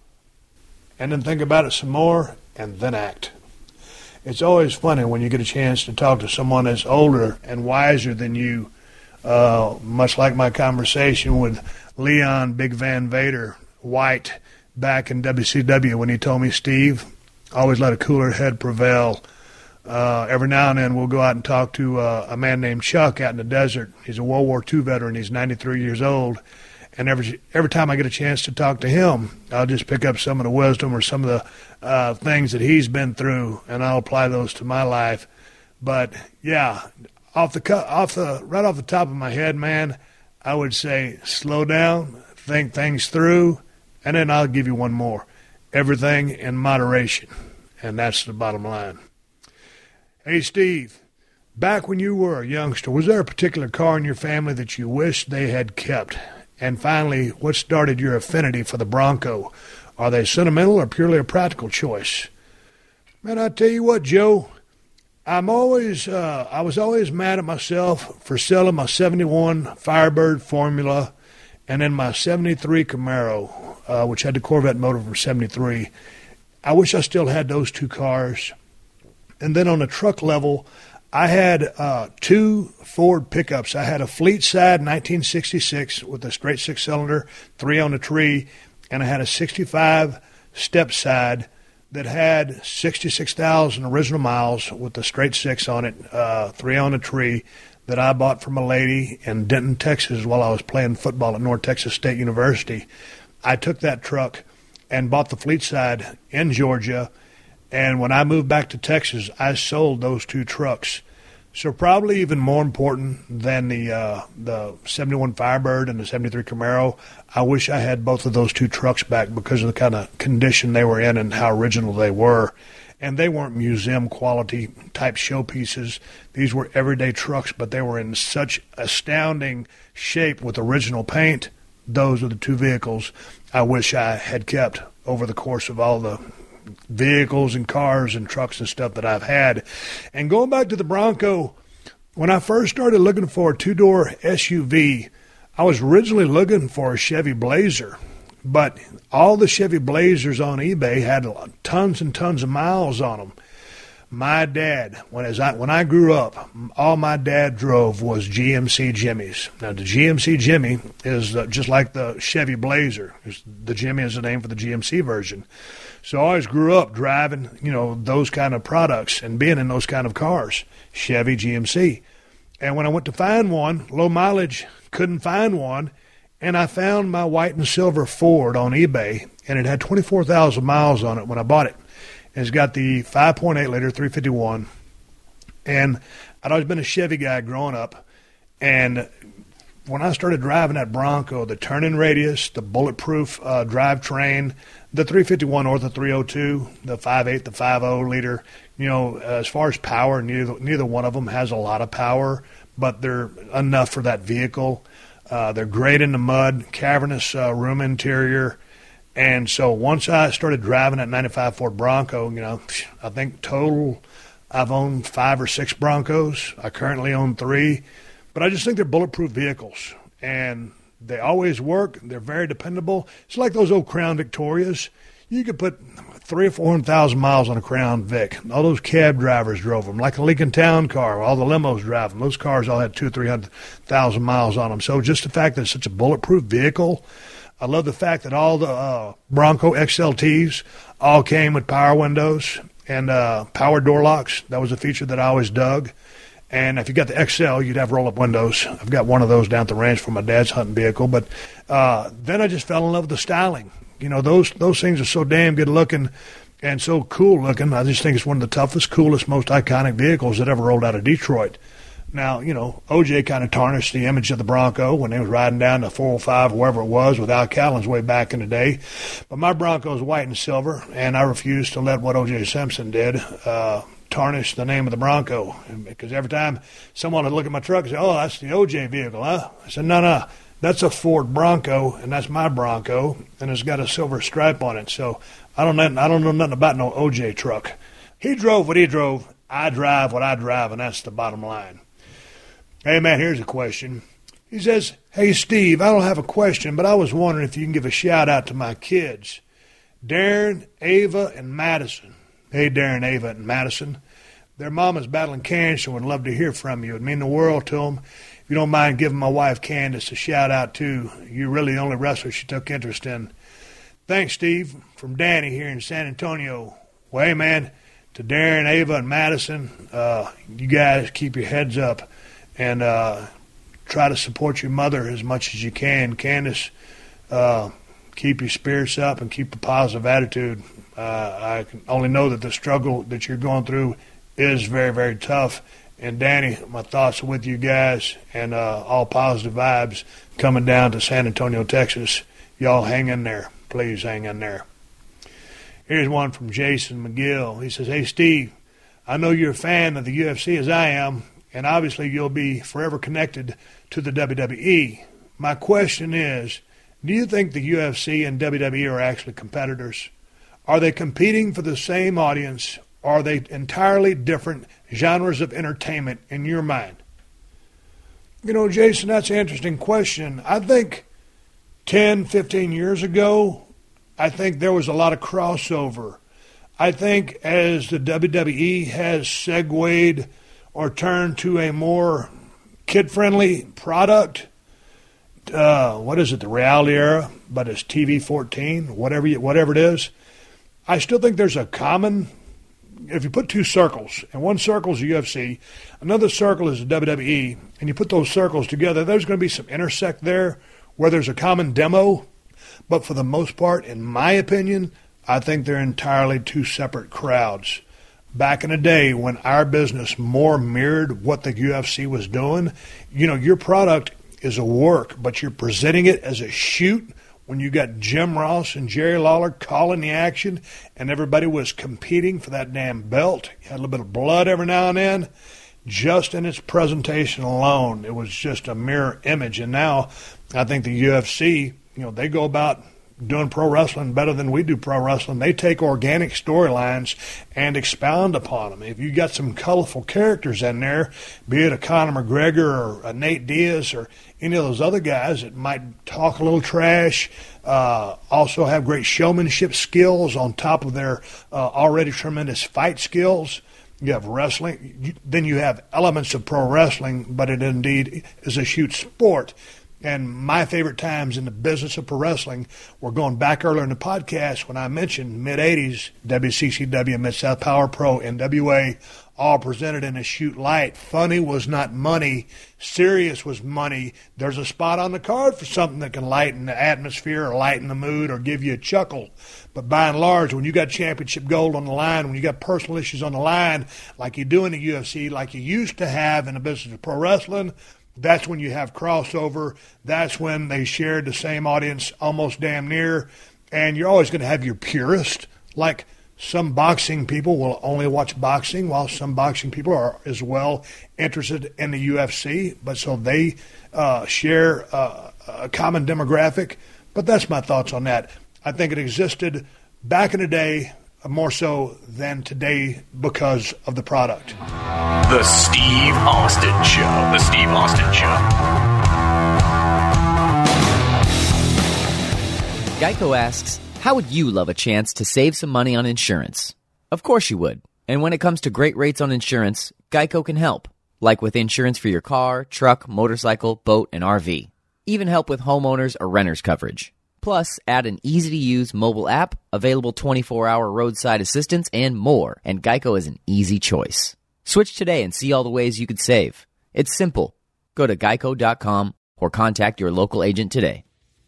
Speaker 3: and then think about it some more, and then act." It's always funny when you get a chance to talk to someone that's older and wiser than you, much like my conversation with Leon Big Van Vader White back in WCW when he told me, "Steve, always let a cooler head prevail. Every now and then we'll go out and talk to a man named Chuck out in the desert. He's a World War II veteran. He's 93 years old. And every time I get a chance to talk to him, I'll just pick up some of the wisdom or some of the things that he's been through, and I'll apply those to my life." But yeah, right off the top of my head, man, I would say slow down, think things through, and then I'll give you one more: everything in moderation, and that's the bottom line. Hey, Steve, Back when you were a youngster, was there a particular car in your family that you wish they had kept? And finally, what started your affinity for the Bronco? Are they sentimental or purely a practical choice? Man, I tell you what, Joe, I was always mad at myself for selling my 71 Firebird Formula and then my 73 Camaro, which had the Corvette motor from 73. I wish I still had those two cars. And then on the truck level, I had two Ford pickups. I had a Fleet Side 1966 with a straight six-cylinder, 3 on the tree, and I had a 65 Step Side that had 66,000 original miles with the straight 6 on it, 3 on the tree, that I bought from a lady in Denton, Texas while I was playing football at North Texas State University. I took that truck and bought the Fleet Side in Georgia, and when I moved back to Texas, I sold those two trucks. So probably even more important than the 71 Firebird and the 73 Camaro, I wish I had both of those two trucks back because of the kind of condition they were in and how original they were. And they weren't museum quality type showpieces. These were everyday trucks, but they were in such astounding shape with original paint. Those are the two vehicles I wish I had kept over the course of all the vehicles and cars and trucks and stuff that I've had. And going back to the Bronco, when I first started looking for a two-door SUV, I was originally looking for a Chevy Blazer, but all the Chevy Blazers on eBay had tons and tons of miles on them. My dad, when I grew up, all my dad drove was GMC Jimmys. Now, the GMC Jimmy is just like the Chevy Blazer. The Jimmy is the name for the GMC version. So I always grew up driving, those kind of products and being in those kind of cars, Chevy, GMC. And when I went to find one, low mileage, couldn't find one, and I found my white and silver Ford on eBay, and it had 24,000 miles on it when I bought it. And it's got the 5.8-liter 351, and I'd always been a Chevy guy growing up, and when I started driving that Bronco, the turning radius, the bulletproof drivetrain, the 351 or the 302, the 5.8, the 5.0 liter, as far as power, neither one of them has a lot of power, but they're enough for that vehicle. They're great in the mud, cavernous room interior. And so once I started driving that 95 Ford Bronco, I think total I've owned 5 or 6 Broncos. I currently own 3. But I just think they're bulletproof vehicles. And they always work. They're very dependable. It's like those old Crown Victorias. You could put 300,000 or 400,000 miles on a Crown Vic. All those cab drivers drove them, like a Lincoln Town car. All the limos drive them. Those cars all had 200,000 or 300,000 miles on them. So just the fact that it's such a bulletproof vehicle. I love the fact that all the Bronco XLTs all came with power windows and power door locks. That was a feature that I always dug. And if you got the XL, you'd have roll-up windows. I've got one of those down at the ranch for my dad's hunting vehicle. But then I just fell in love with the styling. Those things are so damn good looking and so cool looking. I just think it's one of the toughest, coolest, most iconic vehicles that ever rolled out of Detroit. Now, OJ kind of tarnished the image of the Bronco when he was riding down the 405 or wherever it was with Al Callen's way back in the day. But my Bronco is white and silver, and I refuse to let what OJ Simpson did tarnish the name of the Bronco. Because every time someone would look at my truck and say, oh, that's the OJ vehicle, huh? I said, no, that's a Ford Bronco, and that's my Bronco, and it's got a silver stripe on it. So I don't know nothing about no OJ truck. He drove what he drove. I drive what I drive, and that's the bottom line. Hey, man, here's a question. He says, hey, Steve, I don't have a question, but I was wondering if you can give a shout-out to my kids, Darren, Ava, and Madison. Hey, Darren, Ava, and Madison. Their mama's battling cancer and would love to hear from you. It'd mean the world to them. If you don't mind giving my wife, Candace, a shout-out, too. You're really the only wrestler she took interest in. Thanks, Steve, from Danny here in San Antonio. Well, hey, man, to Darren, Ava, and Madison, you guys keep your heads up. And try to support your mother as much as you can. Candace, keep your spirits up and keep a positive attitude. I can only know that the struggle that you're going through is very, very tough. And Danny, my thoughts are with you guys, and all positive vibes coming down to San Antonio, Texas. Y'all hang in there. Please hang in there. Here's one from Jason McGill. He says, hey, Steve, I know you're a fan of the UFC as I am, and obviously you'll be forever connected to the WWE. My question is, do you think the UFC and WWE are actually competitors? Are they competing for the same audience? Or are they entirely different genres of entertainment in your mind? You know, Jason, that's an interesting question. I think 10, 15 years ago, I think there was a lot of crossover. I think as the WWE has segued or turned to a more kid-friendly product, what is it, the reality era, but it's TV 14, whatever it is, I still think there's a common, if you put two circles, and one circle is the UFC, another circle is the WWE, and you put those circles together, there's going to be some intersect there where there's a common demo. But for the most part, in my opinion, I think they're entirely two separate crowds. Back in the day when our business more mirrored what the UFC was doing, you know, your product is a work, but you're presenting it as a shoot when you got Jim Ross and Jerry Lawler calling the action and everybody was competing for that damn belt. You had a little bit of blood every now and then. Just in its presentation alone, it was just a mirror image. And now I think the UFC, you know, they go about doing pro wrestling better than we do pro wrestling. They take organic storylines and expound upon them. If you got some colorful characters in there, be it a Conor McGregor or a Nate Diaz or any of those other guys that might talk a little trash, also have great showmanship skills on top of their already tremendous fight skills. You have wrestling, then you have elements of pro wrestling, but it indeed is a shoot sport. And my favorite times in the business of pro wrestling were going back earlier in the podcast when I mentioned mid-'80s, WCCW, Mid-South Power Pro, NWA, all presented in a shoot light. Funny was not money. Serious was money. There's a spot on the card for something that can lighten the atmosphere or lighten the mood or give you a chuckle. But by and large, when you got championship gold on the line, when you got personal issues on the line, like you do in the UFC, like you used to have in the business of pro wrestling, that's when you have crossover. That's when they shared the same audience almost damn near. And you're always going to have your purist. Like some boxing people will only watch boxing, while some boxing people are as well interested in the UFC. But so they share a common demographic. But that's my thoughts on that. I think it existed back in the day more so than today because of the product.
Speaker 2: The Steve Austin Show. The Steve Austin Show.
Speaker 1: Geico asks, how would you love a chance to save some money on insurance? Of course you would. And when it comes to great rates on insurance, Geico can help. Like with insurance for your car, truck, motorcycle, boat, and RV. Even help with homeowners or renters coverage. Plus, add an easy-to-use mobile app, available 24-hour roadside assistance, and more. And Geico is an easy choice. Switch today and see all the ways you could save. It's simple. Go to geico.com or contact your local agent today.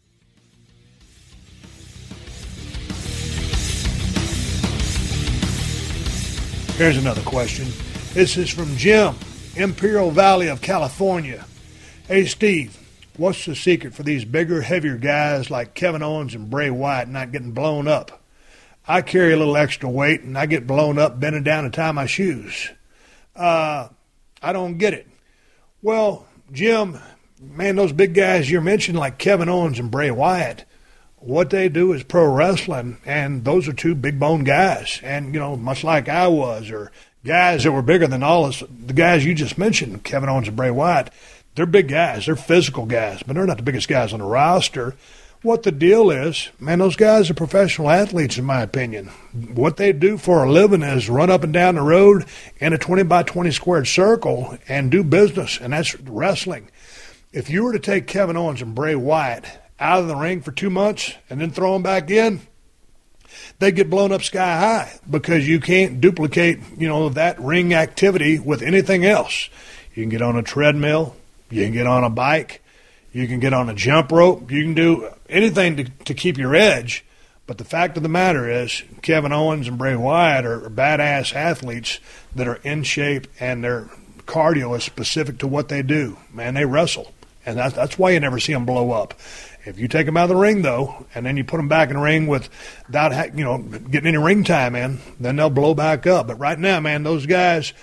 Speaker 3: Here's another question. This is from Jim, Imperial Valley of California. Hey, Steve. What's the secret for these bigger, heavier guys like Kevin Owens and Bray Wyatt not getting blown up? I carry a little extra weight, and I get blown up bending down to tie my shoes. I don't get it. Well, Jim, man, those big guys you're mentioning like Kevin Owens and Bray Wyatt, what they do is pro wrestling, and those are two big bone guys. And, you know, much like I was, or guys that were bigger than all us, the guys you just mentioned, Kevin Owens and Bray Wyatt, they're big guys. They're physical guys, but they're not the biggest guys on the roster. What the deal is, man, those guys are professional athletes, in my opinion. What they do for a living is run up and down the road in a 20-by-20 squared circle and do business, and that's wrestling. If you were to take Kevin Owens and Bray Wyatt out of the ring for 2 months and then throw them back in, they get blown up sky high because you can't duplicate, you know, that ring activity with anything else. You can get on a treadmill. You can get on a bike, you can get on a jump rope, you can do anything to keep your edge. But the fact of the matter is Kevin Owens and Bray Wyatt are badass athletes that are in shape, and their cardio is specific to what they do. Man, they wrestle, and that's why you never see them blow up. If you take them out of the ring, though, and then you put them back in the ring without, you know, getting any ring time in, then they'll blow back up. But right now, man, those guys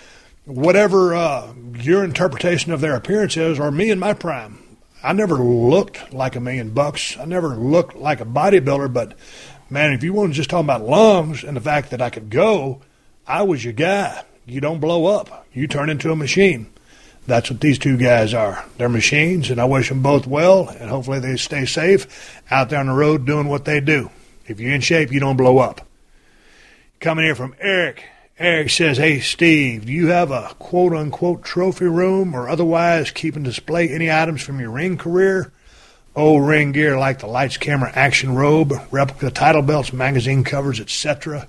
Speaker 3: whatever your interpretation of their appearance is, or me in my prime. I never looked like $1 million. I never looked like a bodybuilder, but man, if you want to just talk about lungs and the fact that I could go, I was your guy. You don't blow up. You turn into a machine. That's what these two guys are. They're machines, and I wish them both well, and hopefully they stay safe out there on the road doing what they do. If you're in shape, you don't blow up. Coming here from Eric. Eric says, hey, Steve, do you have a quote-unquote trophy room or otherwise keep and display any items from your ring career? Old ring gear like the lights, camera, action robe, replica title belts, magazine covers, etc.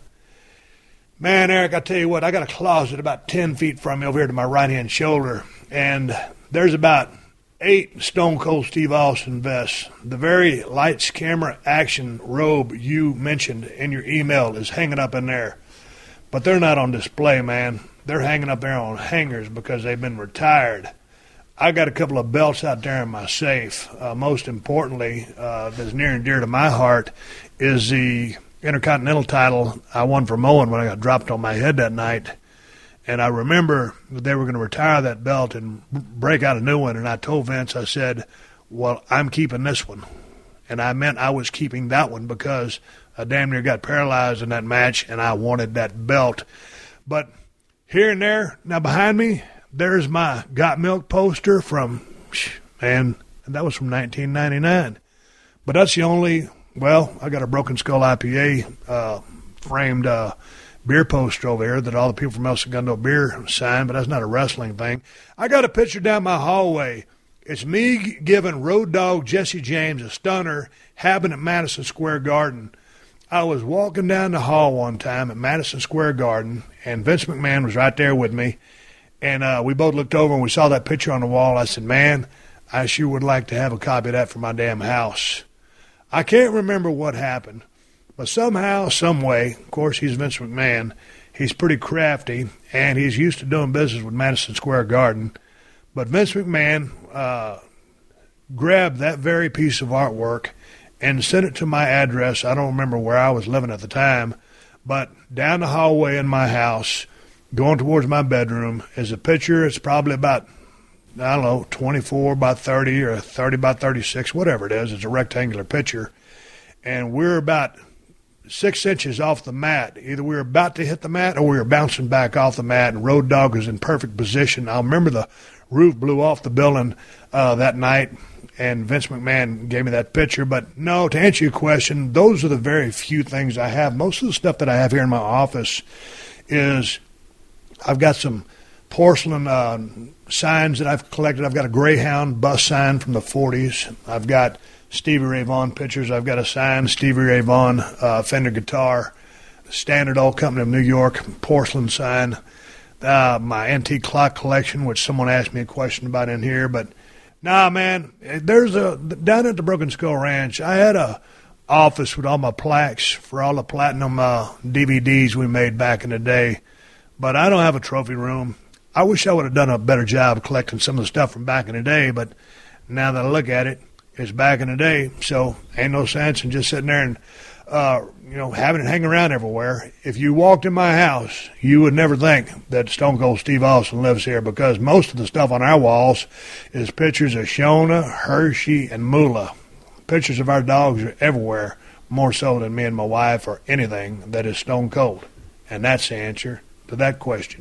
Speaker 3: Man, Eric, I tell you what, I got a closet about 10 feet from me over here to my right-hand shoulder, and there's about 8 Stone Cold Steve Austin vests. The very lights, camera, action robe you mentioned in your email is hanging up in there. But they're not on display, man. They're hanging up there on hangers because they've been retired. I got a couple of belts out there in my safe. Most importantly, that's near and dear to my heart, is the Intercontinental title I won from Owen when I got dropped on my head that night. And I remember that they were going to retire that belt and break out a new one. And I told Vince, I said, well, I'm keeping this one. And I meant I was keeping that one because I damn near got paralyzed in that match, and I wanted that belt. But here and there, now behind me, there's my Got Milk poster from, man, that was from 1999. But that's the only, well, I got a Broken Skull IPA framed beer poster over here that all the people from El Segundo Beer signed, but that's not a wrestling thing. I got a picture down my hallway. It's me giving Road Dogg Jesse James a stunner, happened at Madison Square Garden. I was walking down the hall one time at Madison Square Garden, and Vince McMahon was right there with me. And we both looked over and we saw that picture on the wall. I said, man, I sure would like to have a copy of that for my damn house. I can't remember what happened, but somehow, some way, of course, he's Vince McMahon. He's pretty crafty, and he's used to doing business with Madison Square Garden. But Vince McMahon grabbed that very piece of artwork and sent it to my address. I don't remember where I was living at the time, but down the hallway in my house, going towards my bedroom, is a picture. It's probably about, I don't know, 24 by 30 or 30 by 36, whatever it is. It's a rectangular picture. And we're about 6 inches off the mat. Either we were about to hit the mat or we were bouncing back off the mat, and Road Dogg was in perfect position. I remember the roof blew off the building that night, and Vince McMahon gave me that picture. But no, to answer your question, those are the very few things I have. Most of the stuff that I have here in my office is I've got some porcelain signs that I've collected. I've got a Greyhound bus sign from the 40s. I've got Stevie Ray Vaughan pictures. I've got a signed Stevie Ray Vaughan Fender guitar, Standard Oil Company of New York porcelain sign. My antique clock collection, which someone asked me a question about in here. But nah, man, down at the Broken Skull Ranch, I had a office with all my plaques for all the platinum DVDs we made back in the day. But I don't have a trophy room. I wish I would have done a better job collecting some of the stuff from back in the day, but now that I look at it, it's back in the day, so ain't no sense in just sitting there and having it hang around everywhere. If you walked in my house, you would never think that Stone Cold Steve Austin lives here, because most of the stuff on our walls is pictures of Shona, Hershey, and Moolah. Pictures of our dogs are everywhere, more so than me and my wife or anything that is Stone Cold. And that's the answer to that question.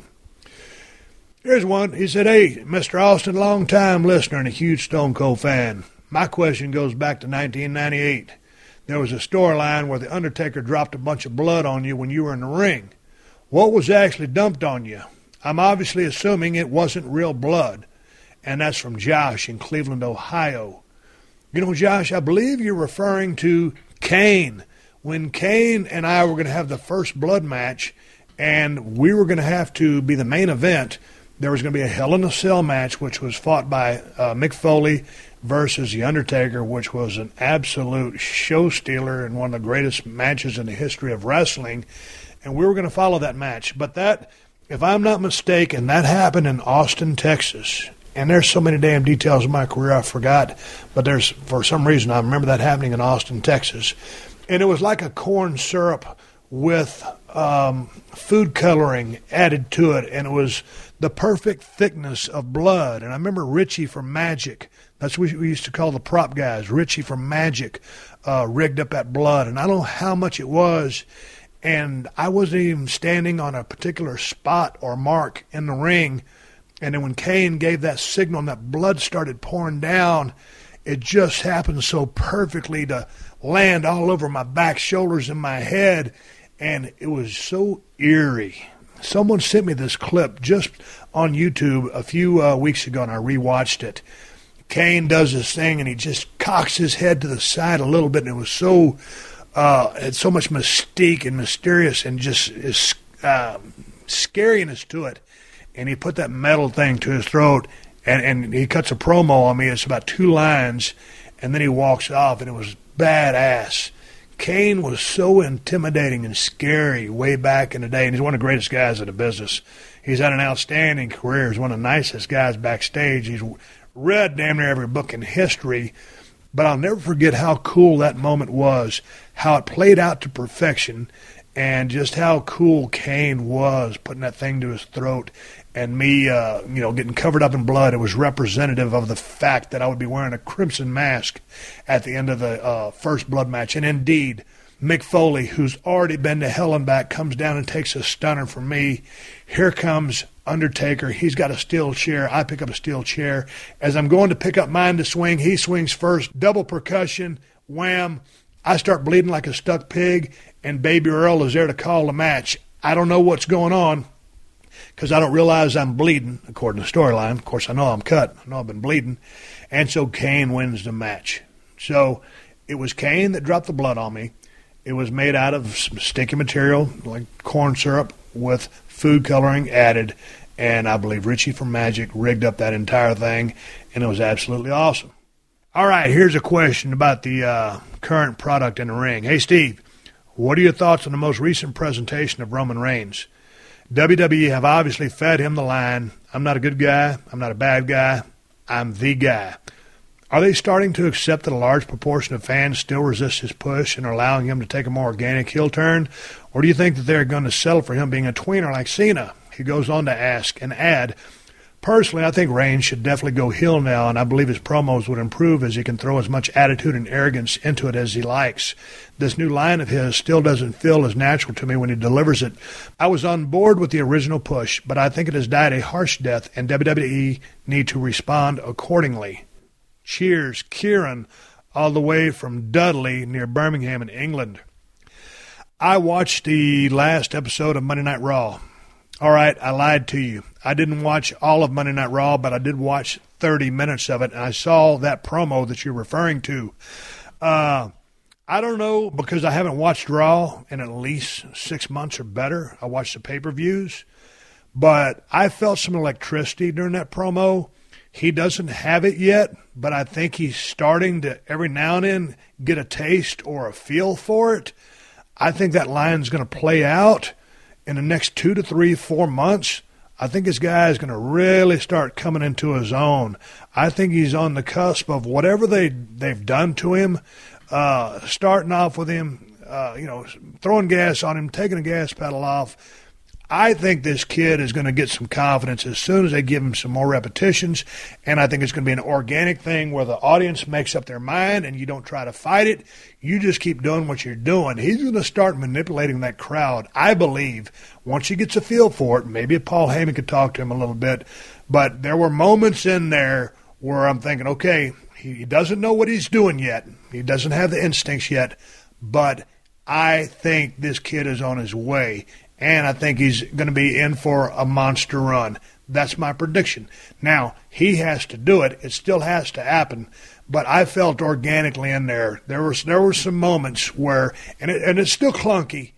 Speaker 3: Here's one. He said, hey, Mr. Austin, long-time listener and a huge Stone Cold fan. My question goes back to 1998. There was a storyline where The Undertaker dropped a bunch of blood on you when you were in the ring. What was actually dumped on you? I'm obviously assuming it wasn't real blood. And that's from Josh in Cleveland, Ohio. You know, Josh, I believe you're referring to Kane. When Kane and I were going to have the first blood match, and we were going to have to be the main event, there was going to be a Hell in a Cell match, which was fought by Mick Foley versus The Undertaker, which was an absolute show stealer and one of the greatest matches in the history of wrestling. And we were going to follow that match. But that, if I'm not mistaken, that happened in Austin, Texas. And there's so many damn details of my career I forgot. But for some reason, I remember that happening in Austin, Texas. And it was like a corn syrup with food coloring added to it, and it was the perfect thickness of blood. And I remember Richie from Magic, that's what we used to call the prop guys, Richie from Magic, rigged up that blood. And I don't know how much it was, and I wasn't even standing on a particular spot or mark in the ring. And then when Kane gave that signal and that blood started pouring down, it just happened so perfectly to land all over my back, shoulders, and my head. And it was so eerie. Someone sent me this clip just on YouTube a few weeks ago, and I rewatched it. Kane does this thing, and he just cocks his head to the side a little bit, and it was so had so much mystique and mysterious and just scariness to it. And he put that metal thing to his throat, and he cuts a promo on me. It's about 2 lines, and then he walks off, and it was badass. Kane was so intimidating and scary way back in the day, and he's one of the greatest guys in the business. He's had an outstanding career. He's one of the nicest guys backstage. He's read damn near every book in history, but I'll never forget how cool that moment was, how it played out to perfection, and just how cool Kane was putting that thing to his throat. And me, getting covered up in blood, it was representative of the fact that I would be wearing a crimson mask at the end of the first blood match. And indeed, Mick Foley, who's already been to hell and back, comes down and takes a stunner from me. Here comes Undertaker. He's got a steel chair. I pick up a steel chair. As I'm going to pick up mine to swing, he swings first. Double percussion, wham. I start bleeding like a stuck pig, and Baby Earl is there to call the match. I don't know what's going on, because I don't realize I'm bleeding, according to the storyline. Of course, I know I'm cut. I know I've been bleeding. And so Kane wins the match. So it was Kane that dropped the blood on me. It was made out of some sticky material, like corn syrup, with food coloring added. And I believe Richie from Magic rigged up that entire thing, and it was absolutely awesome. All right, here's a question about the current product in the ring. Hey, Steve, what are your thoughts on the most recent presentation of Roman Reigns? WWE have obviously fed him the line, I'm not a good guy, I'm not a bad guy, I'm the guy. Are they starting to accept that a large proportion of fans still resist his push and are allowing him to take a more organic heel turn? Or do you think that they're going to settle for him being a tweener like Cena? He goes on to ask and add, personally, I think Reigns should definitely go heel now, and I believe his promos would improve as he can throw as much attitude and arrogance into it as he likes. This new line of his still doesn't feel as natural to me when he delivers it. I was on board with the original push, but I think it has died a harsh death, and WWE need to respond accordingly. Cheers, Kieran, all the way from Dudley near Birmingham in England. I watched the last episode of Monday Night Raw. All right, I lied to you. I didn't watch all of Monday Night Raw, but I did watch 30 minutes of it, and I saw that promo that you're referring to. I don't know, because I haven't watched Raw in at least 6 months or better. I watched the pay-per-views, but I felt some electricity during that promo. He doesn't have it yet, but I think he's starting to every now and then get a taste or a feel for it. I think that line's going to play out in the next 2 to 3, 4 months. I think this guy is going to really start coming into his own. I think he's on the cusp of whatever they've done to him, starting off with him, throwing gas on him, taking the gas pedal off. I think this kid is going to get some confidence as soon as they give him some more repetitions, and I think it's going to be an organic thing where the audience makes up their mind and you don't try to fight it. You just keep doing what you're doing. He's going to start manipulating that crowd, I believe, once he gets a feel for it. Maybe Paul Heyman could talk to him a little bit, but there were moments in there where I'm thinking, okay, he doesn't know what he's doing yet. He doesn't have the instincts yet, but I think this kid is on his way. And I think he's going to be in for a monster run. That's my prediction. Now, he has to do it. It still has to happen. But I felt organically in there. There were some moments where, and it's still clunky.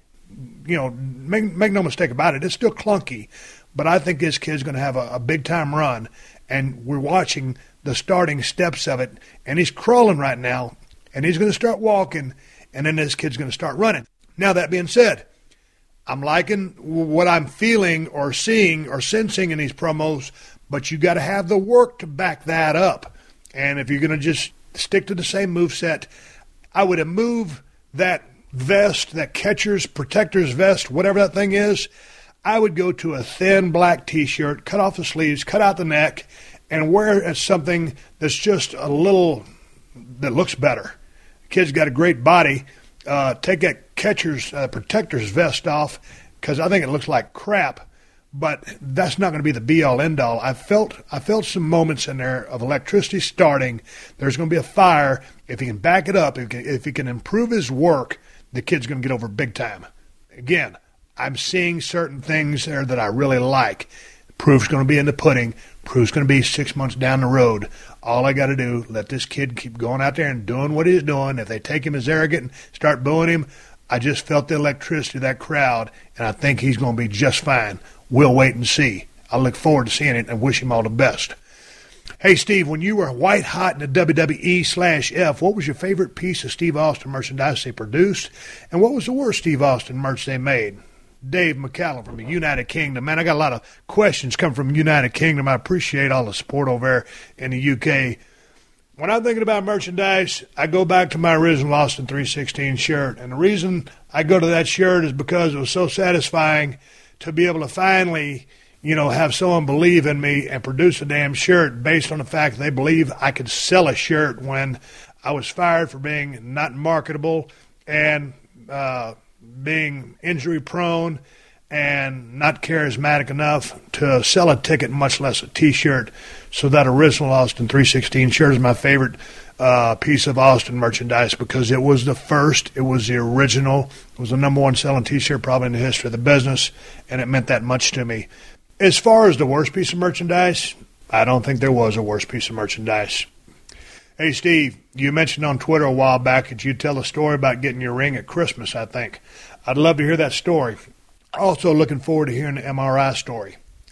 Speaker 3: Make no mistake about it. It's still clunky. But I think this kid's going to have a big-time run. And we're watching the starting steps of it. And he's crawling right now. And he's going to start walking. And then this kid's going to start running. Now, that being said, I'm liking what I'm feeling or seeing or sensing in these promos, but you got to have the work to back that up. And if you're going to just stick to the same moveset, I would move that vest, that catcher's protector's vest, whatever that thing is, I would go to a thin black T-shirt, cut off the sleeves, cut out the neck, and wear it as something that's just a little, that looks better. The kid's got a great body. Take that catcher's protector's vest off, because I think it looks like crap. But that's not going to be the be-all, end-all. I felt some moments in there of electricity starting. There's going to be a fire. If he can back it up, if he can improve his work, the kid's going to get over big time. Again, I'm seeing certain things there that I really like. Proof's going to be in the pudding. Proof's going to be 6 months down the road. All I got to do, let this kid keep going out there and doing what he's doing. If they take him as arrogant and start booing him, I just felt the electricity of that crowd, and I think he's going to be just fine. We'll wait and see. I look forward to seeing it and wish him all the best. Hey, Steve, when you were white hot in the WWE/F, what was your favorite piece of Steve Austin merchandise they produced? And what was the worst Steve Austin merch they made? Dave McCallum from the United Kingdom. Man, I got a lot of questions coming from United Kingdom. I appreciate all the support over there in the UK. When I'm thinking about merchandise, I go back to my original Austin 316 shirt. And the reason I go to that shirt is because it was so satisfying to be able to finally, have someone believe in me and produce a damn shirt based on the fact that they believe I could sell a shirt when I was fired for being not marketable and being injury prone and not charismatic enough to sell a ticket, much less a T-shirt. So that original Austin 316 shirt is my favorite piece of Austin merchandise because it was the first, it was the original, it was the number one selling T-shirt probably in the history of the business, and it meant that much to me. As far as the worst piece of merchandise, I don't think there was a worst piece of merchandise. Hey, Steve, you mentioned on Twitter a while back that you'd tell a story about getting your ring at Christmas, I think. I'd love to hear that story. Also looking forward to hearing the MRI story.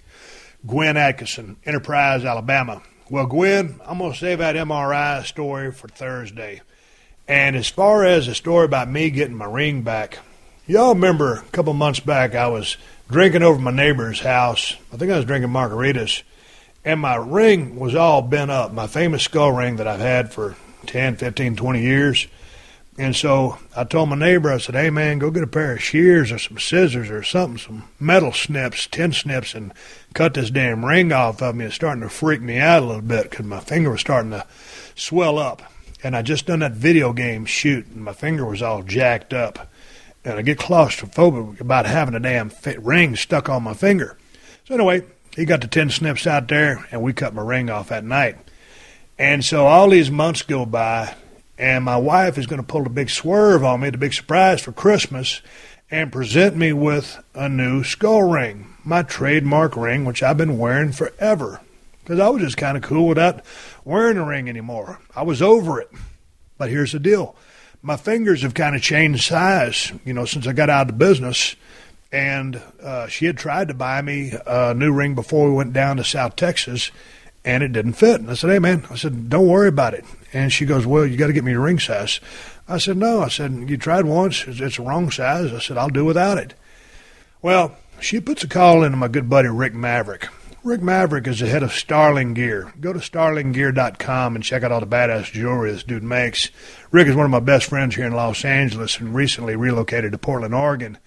Speaker 3: Gwen Atkinson, Enterprise, Alabama. Well, Gwen, I'm going to save that MRI story for Thursday. And as far as the story about me getting my ring back, y'all remember a couple months back I was drinking over my neighbor's house. I think I was drinking margaritas. And my ring was all bent up, my famous skull ring that I've had for 10, 15, 20 years. And so I told my neighbor, I said, hey, man, go get a pair of shears or some scissors or something, some metal snips, tin snips, and cut this damn ring off of me. It's starting to freak me out a little bit because my finger was starting to swell up. And I just done that video game shoot, and my finger was all jacked up. And I get claustrophobic about having a damn ring stuck on my finger. So anyway, he got the tin snips out there, and we cut my ring off that night. And so all these months go by, and my wife is going to pull a big swerve on me, the big surprise for Christmas, and present me with a new skull ring, my trademark ring, which I've been wearing forever, because I was just kind of cool without wearing a ring anymore. I was over it. But here's the deal. My fingers have kind of changed size, since I got out of the business, and she had tried to buy me a new ring before we went down to South Texas, and it didn't fit. And I said, hey, man, don't worry about it. And she goes, well, you got to get me your ring size. I said, no. I said, you tried once. It's the wrong size. I said, I'll do without it. Well, she puts a call into my good buddy Rick Maverick. Rick Maverick is the head of Starling Gear. Go to starlinggear.com and check out all the badass jewelry this dude makes. Rick is one of my best friends here in Los Angeles and recently relocated to Portland, Oregon.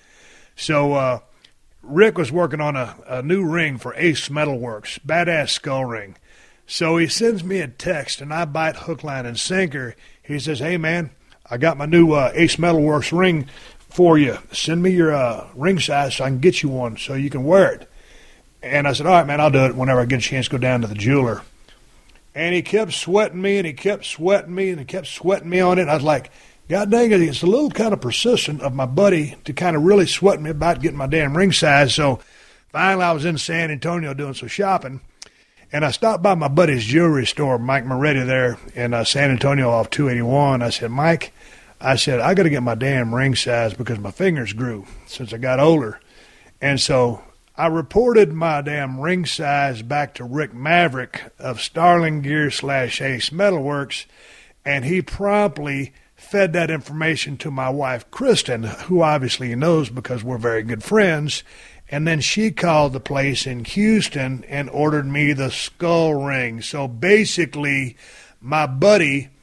Speaker 3: So Rick was working on a new ring for Ace Metalworks, badass skull ring. So he sends me a text, and I bite hook, line, and sinker. He says, hey, man, I got my new Ace Metalworks ring for you. Send me your ring size so I can get you one so you can wear it. And I said, all right, man, I'll do it whenever I get a chance to go down to the jeweler. And he kept sweating me, and he kept sweating me, and he kept sweating me on it. I was like, God dang it, it's a little kind of persistent of my buddy to kind of really sweat me about getting my damn ring size. So finally I was in San Antonio doing some shopping. And I stopped by my buddy's jewelry store, Mike Moretti, there in San Antonio off 281. I said, Mike, I got to get my damn ring size because my fingers grew since I got older. And so I reported my damn ring size back to Rick Maverick of Starling Gear / Ace Metalworks, and he promptly fed that information to my wife, Kristen, who obviously knows because we're very good friends. And then she called the place in Houston and ordered me the skull ring. So basically, my buddy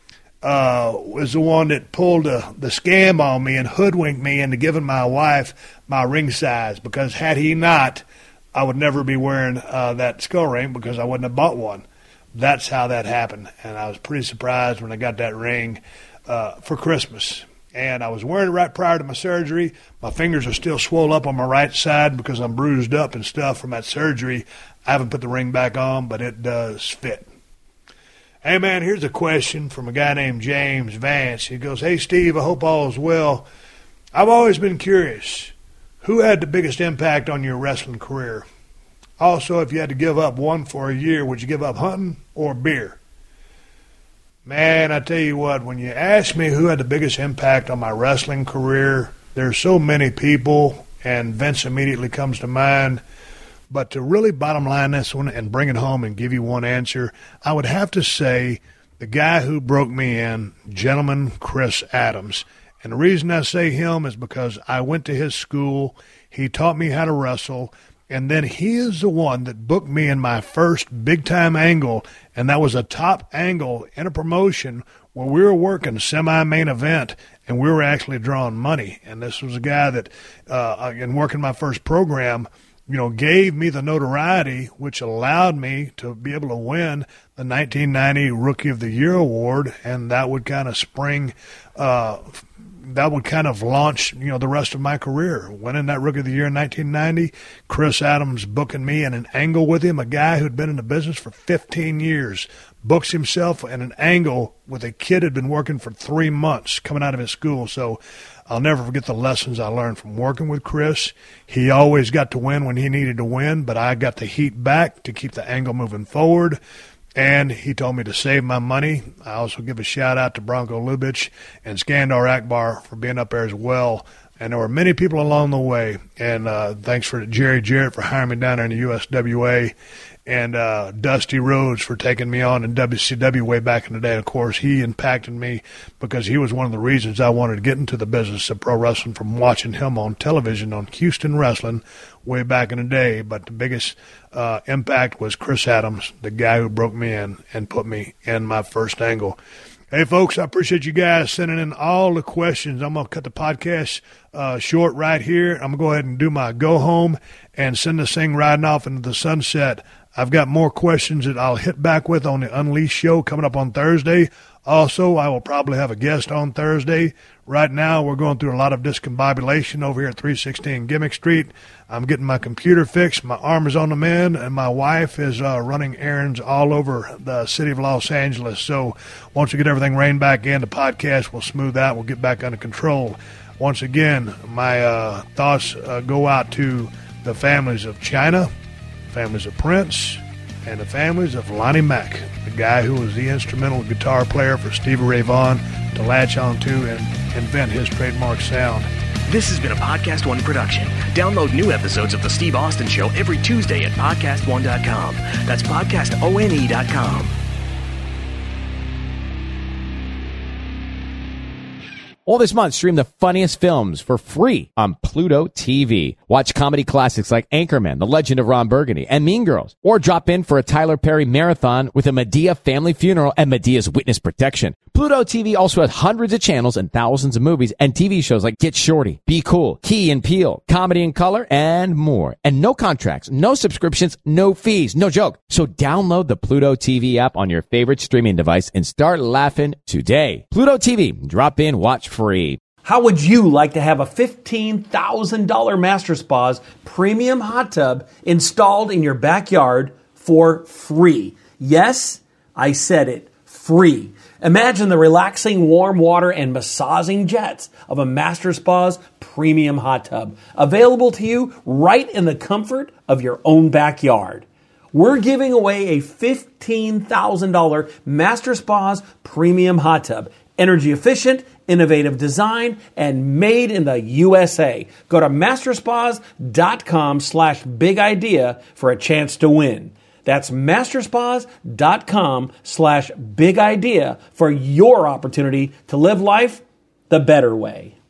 Speaker 3: was the one that pulled the scam on me and hoodwinked me into giving my wife my ring size, because had he not, I would never be wearing that skull ring because I wouldn't have bought one. That's how that happened, and I was pretty surprised when I got that ring for Christmas. And I was wearing it right prior to my surgery. My fingers are still swole up on my right side because I'm bruised up and stuff from that surgery. I haven't put the ring back on, but it does fit. Hey, man, here's a question from a guy named James Vance. He goes, "Hey, Steve, I hope all is well. I've always been curious. Who had the biggest impact on your wrestling career? Also, if you had to give up one for a year, would you give up hunting or beer?" Man, I tell you what, when you ask me who had the biggest impact on my wrestling career, there's so many people, and Vince immediately comes to mind. But to really bottom line this one and bring it home and give you one answer, I would have to say the guy who broke me in, gentleman Chris Adams. And the reason I say him is because I went to his school, he taught me how to wrestle, and then he is the one that booked me in my first big-time angle, and that was a top angle in a promotion where we were working semi-main event, and we were actually drawing money. And this was a guy that, in working my first program, gave me the notoriety, which allowed me to be able to win the 1990 Rookie of the Year award, and that would kind of launch, the rest of my career. Winning that Rookie of the Year in 1990, Chris Adams booking me in an angle with him, a guy who'd been in the business for 15 years, books himself in an angle with a kid who'd been working for 3 months coming out of his school. So I'll never forget the lessons I learned from working with Chris. He always got to win when he needed to win, but I got the heat back to keep the angle moving forward. And he told me to save my money. I also give a shout-out to Bronco Lubitsch and Skandar Akbar for being up there as well. And there were many people along the way. And thanks for Jerry Jarrett for hiring me down there in the USWA. And Dusty Rhodes for taking me on in WCW way back in the day. Of course, he impacted me because he was one of the reasons I wanted to get into the business of pro wrestling from watching him on television on Houston Wrestling way back in the day. But the biggest impact was Chris Adams, the guy who broke me in and put me in my first angle. Hey, folks, I appreciate you guys sending in all the questions. I'm going to cut the podcast short right here. I'm going to go ahead and do my go home and send this thing riding off into the sunset. I've got more questions that I'll hit back with on the Unleashed show coming up on Thursday. Also, I will probably have a guest on Thursday. Right now, we're going through a lot of discombobulation over here at 316 Gimmick Street. I'm getting my computer fixed. My arm is on the mend, and my wife is running errands all over the city of Los Angeles. So once we get everything reined back in, the podcast will smooth out. We'll get back under control. Once again, my thoughts go out to the families of China, families of Prince, and the families of Lonnie Mack, the guy who was the instrumental guitar player for Stevie Ray Vaughan to latch onto and invent his trademark sound.
Speaker 2: This has been a Podcast One production. Download new episodes of The Steve Austin Show every Tuesday at podcastone.com. That's podcastone.com.
Speaker 4: All this month, stream the funniest films for free on Pluto TV. Watch comedy classics like Anchorman, The Legend of Ron Burgundy, and Mean Girls. Or drop in for a Tyler Perry marathon with a Medea family funeral and Medea's witness protection. Pluto TV also has hundreds of channels and thousands of movies and TV shows like Get Shorty, Be Cool, Key and Peele, Comedy in Color, and more. And no contracts, no subscriptions, no fees, no joke. So download the Pluto TV app on your favorite streaming device and start laughing today. Pluto TV. Drop in, watch free.
Speaker 5: How would you like to have a $15,000 Master Spas premium hot tub installed in your backyard for free? Yes, I said it, free. Imagine the relaxing warm water and massaging jets of a Master Spas premium hot tub, available to you right in the comfort of your own backyard. We're giving away a $15,000 Master Spas premium hot tub. Energy efficient, innovative design, and made in the USA. Go to masterspas.com/big idea for a chance to win. That's masterspas.com/big idea for your opportunity to live life the better way.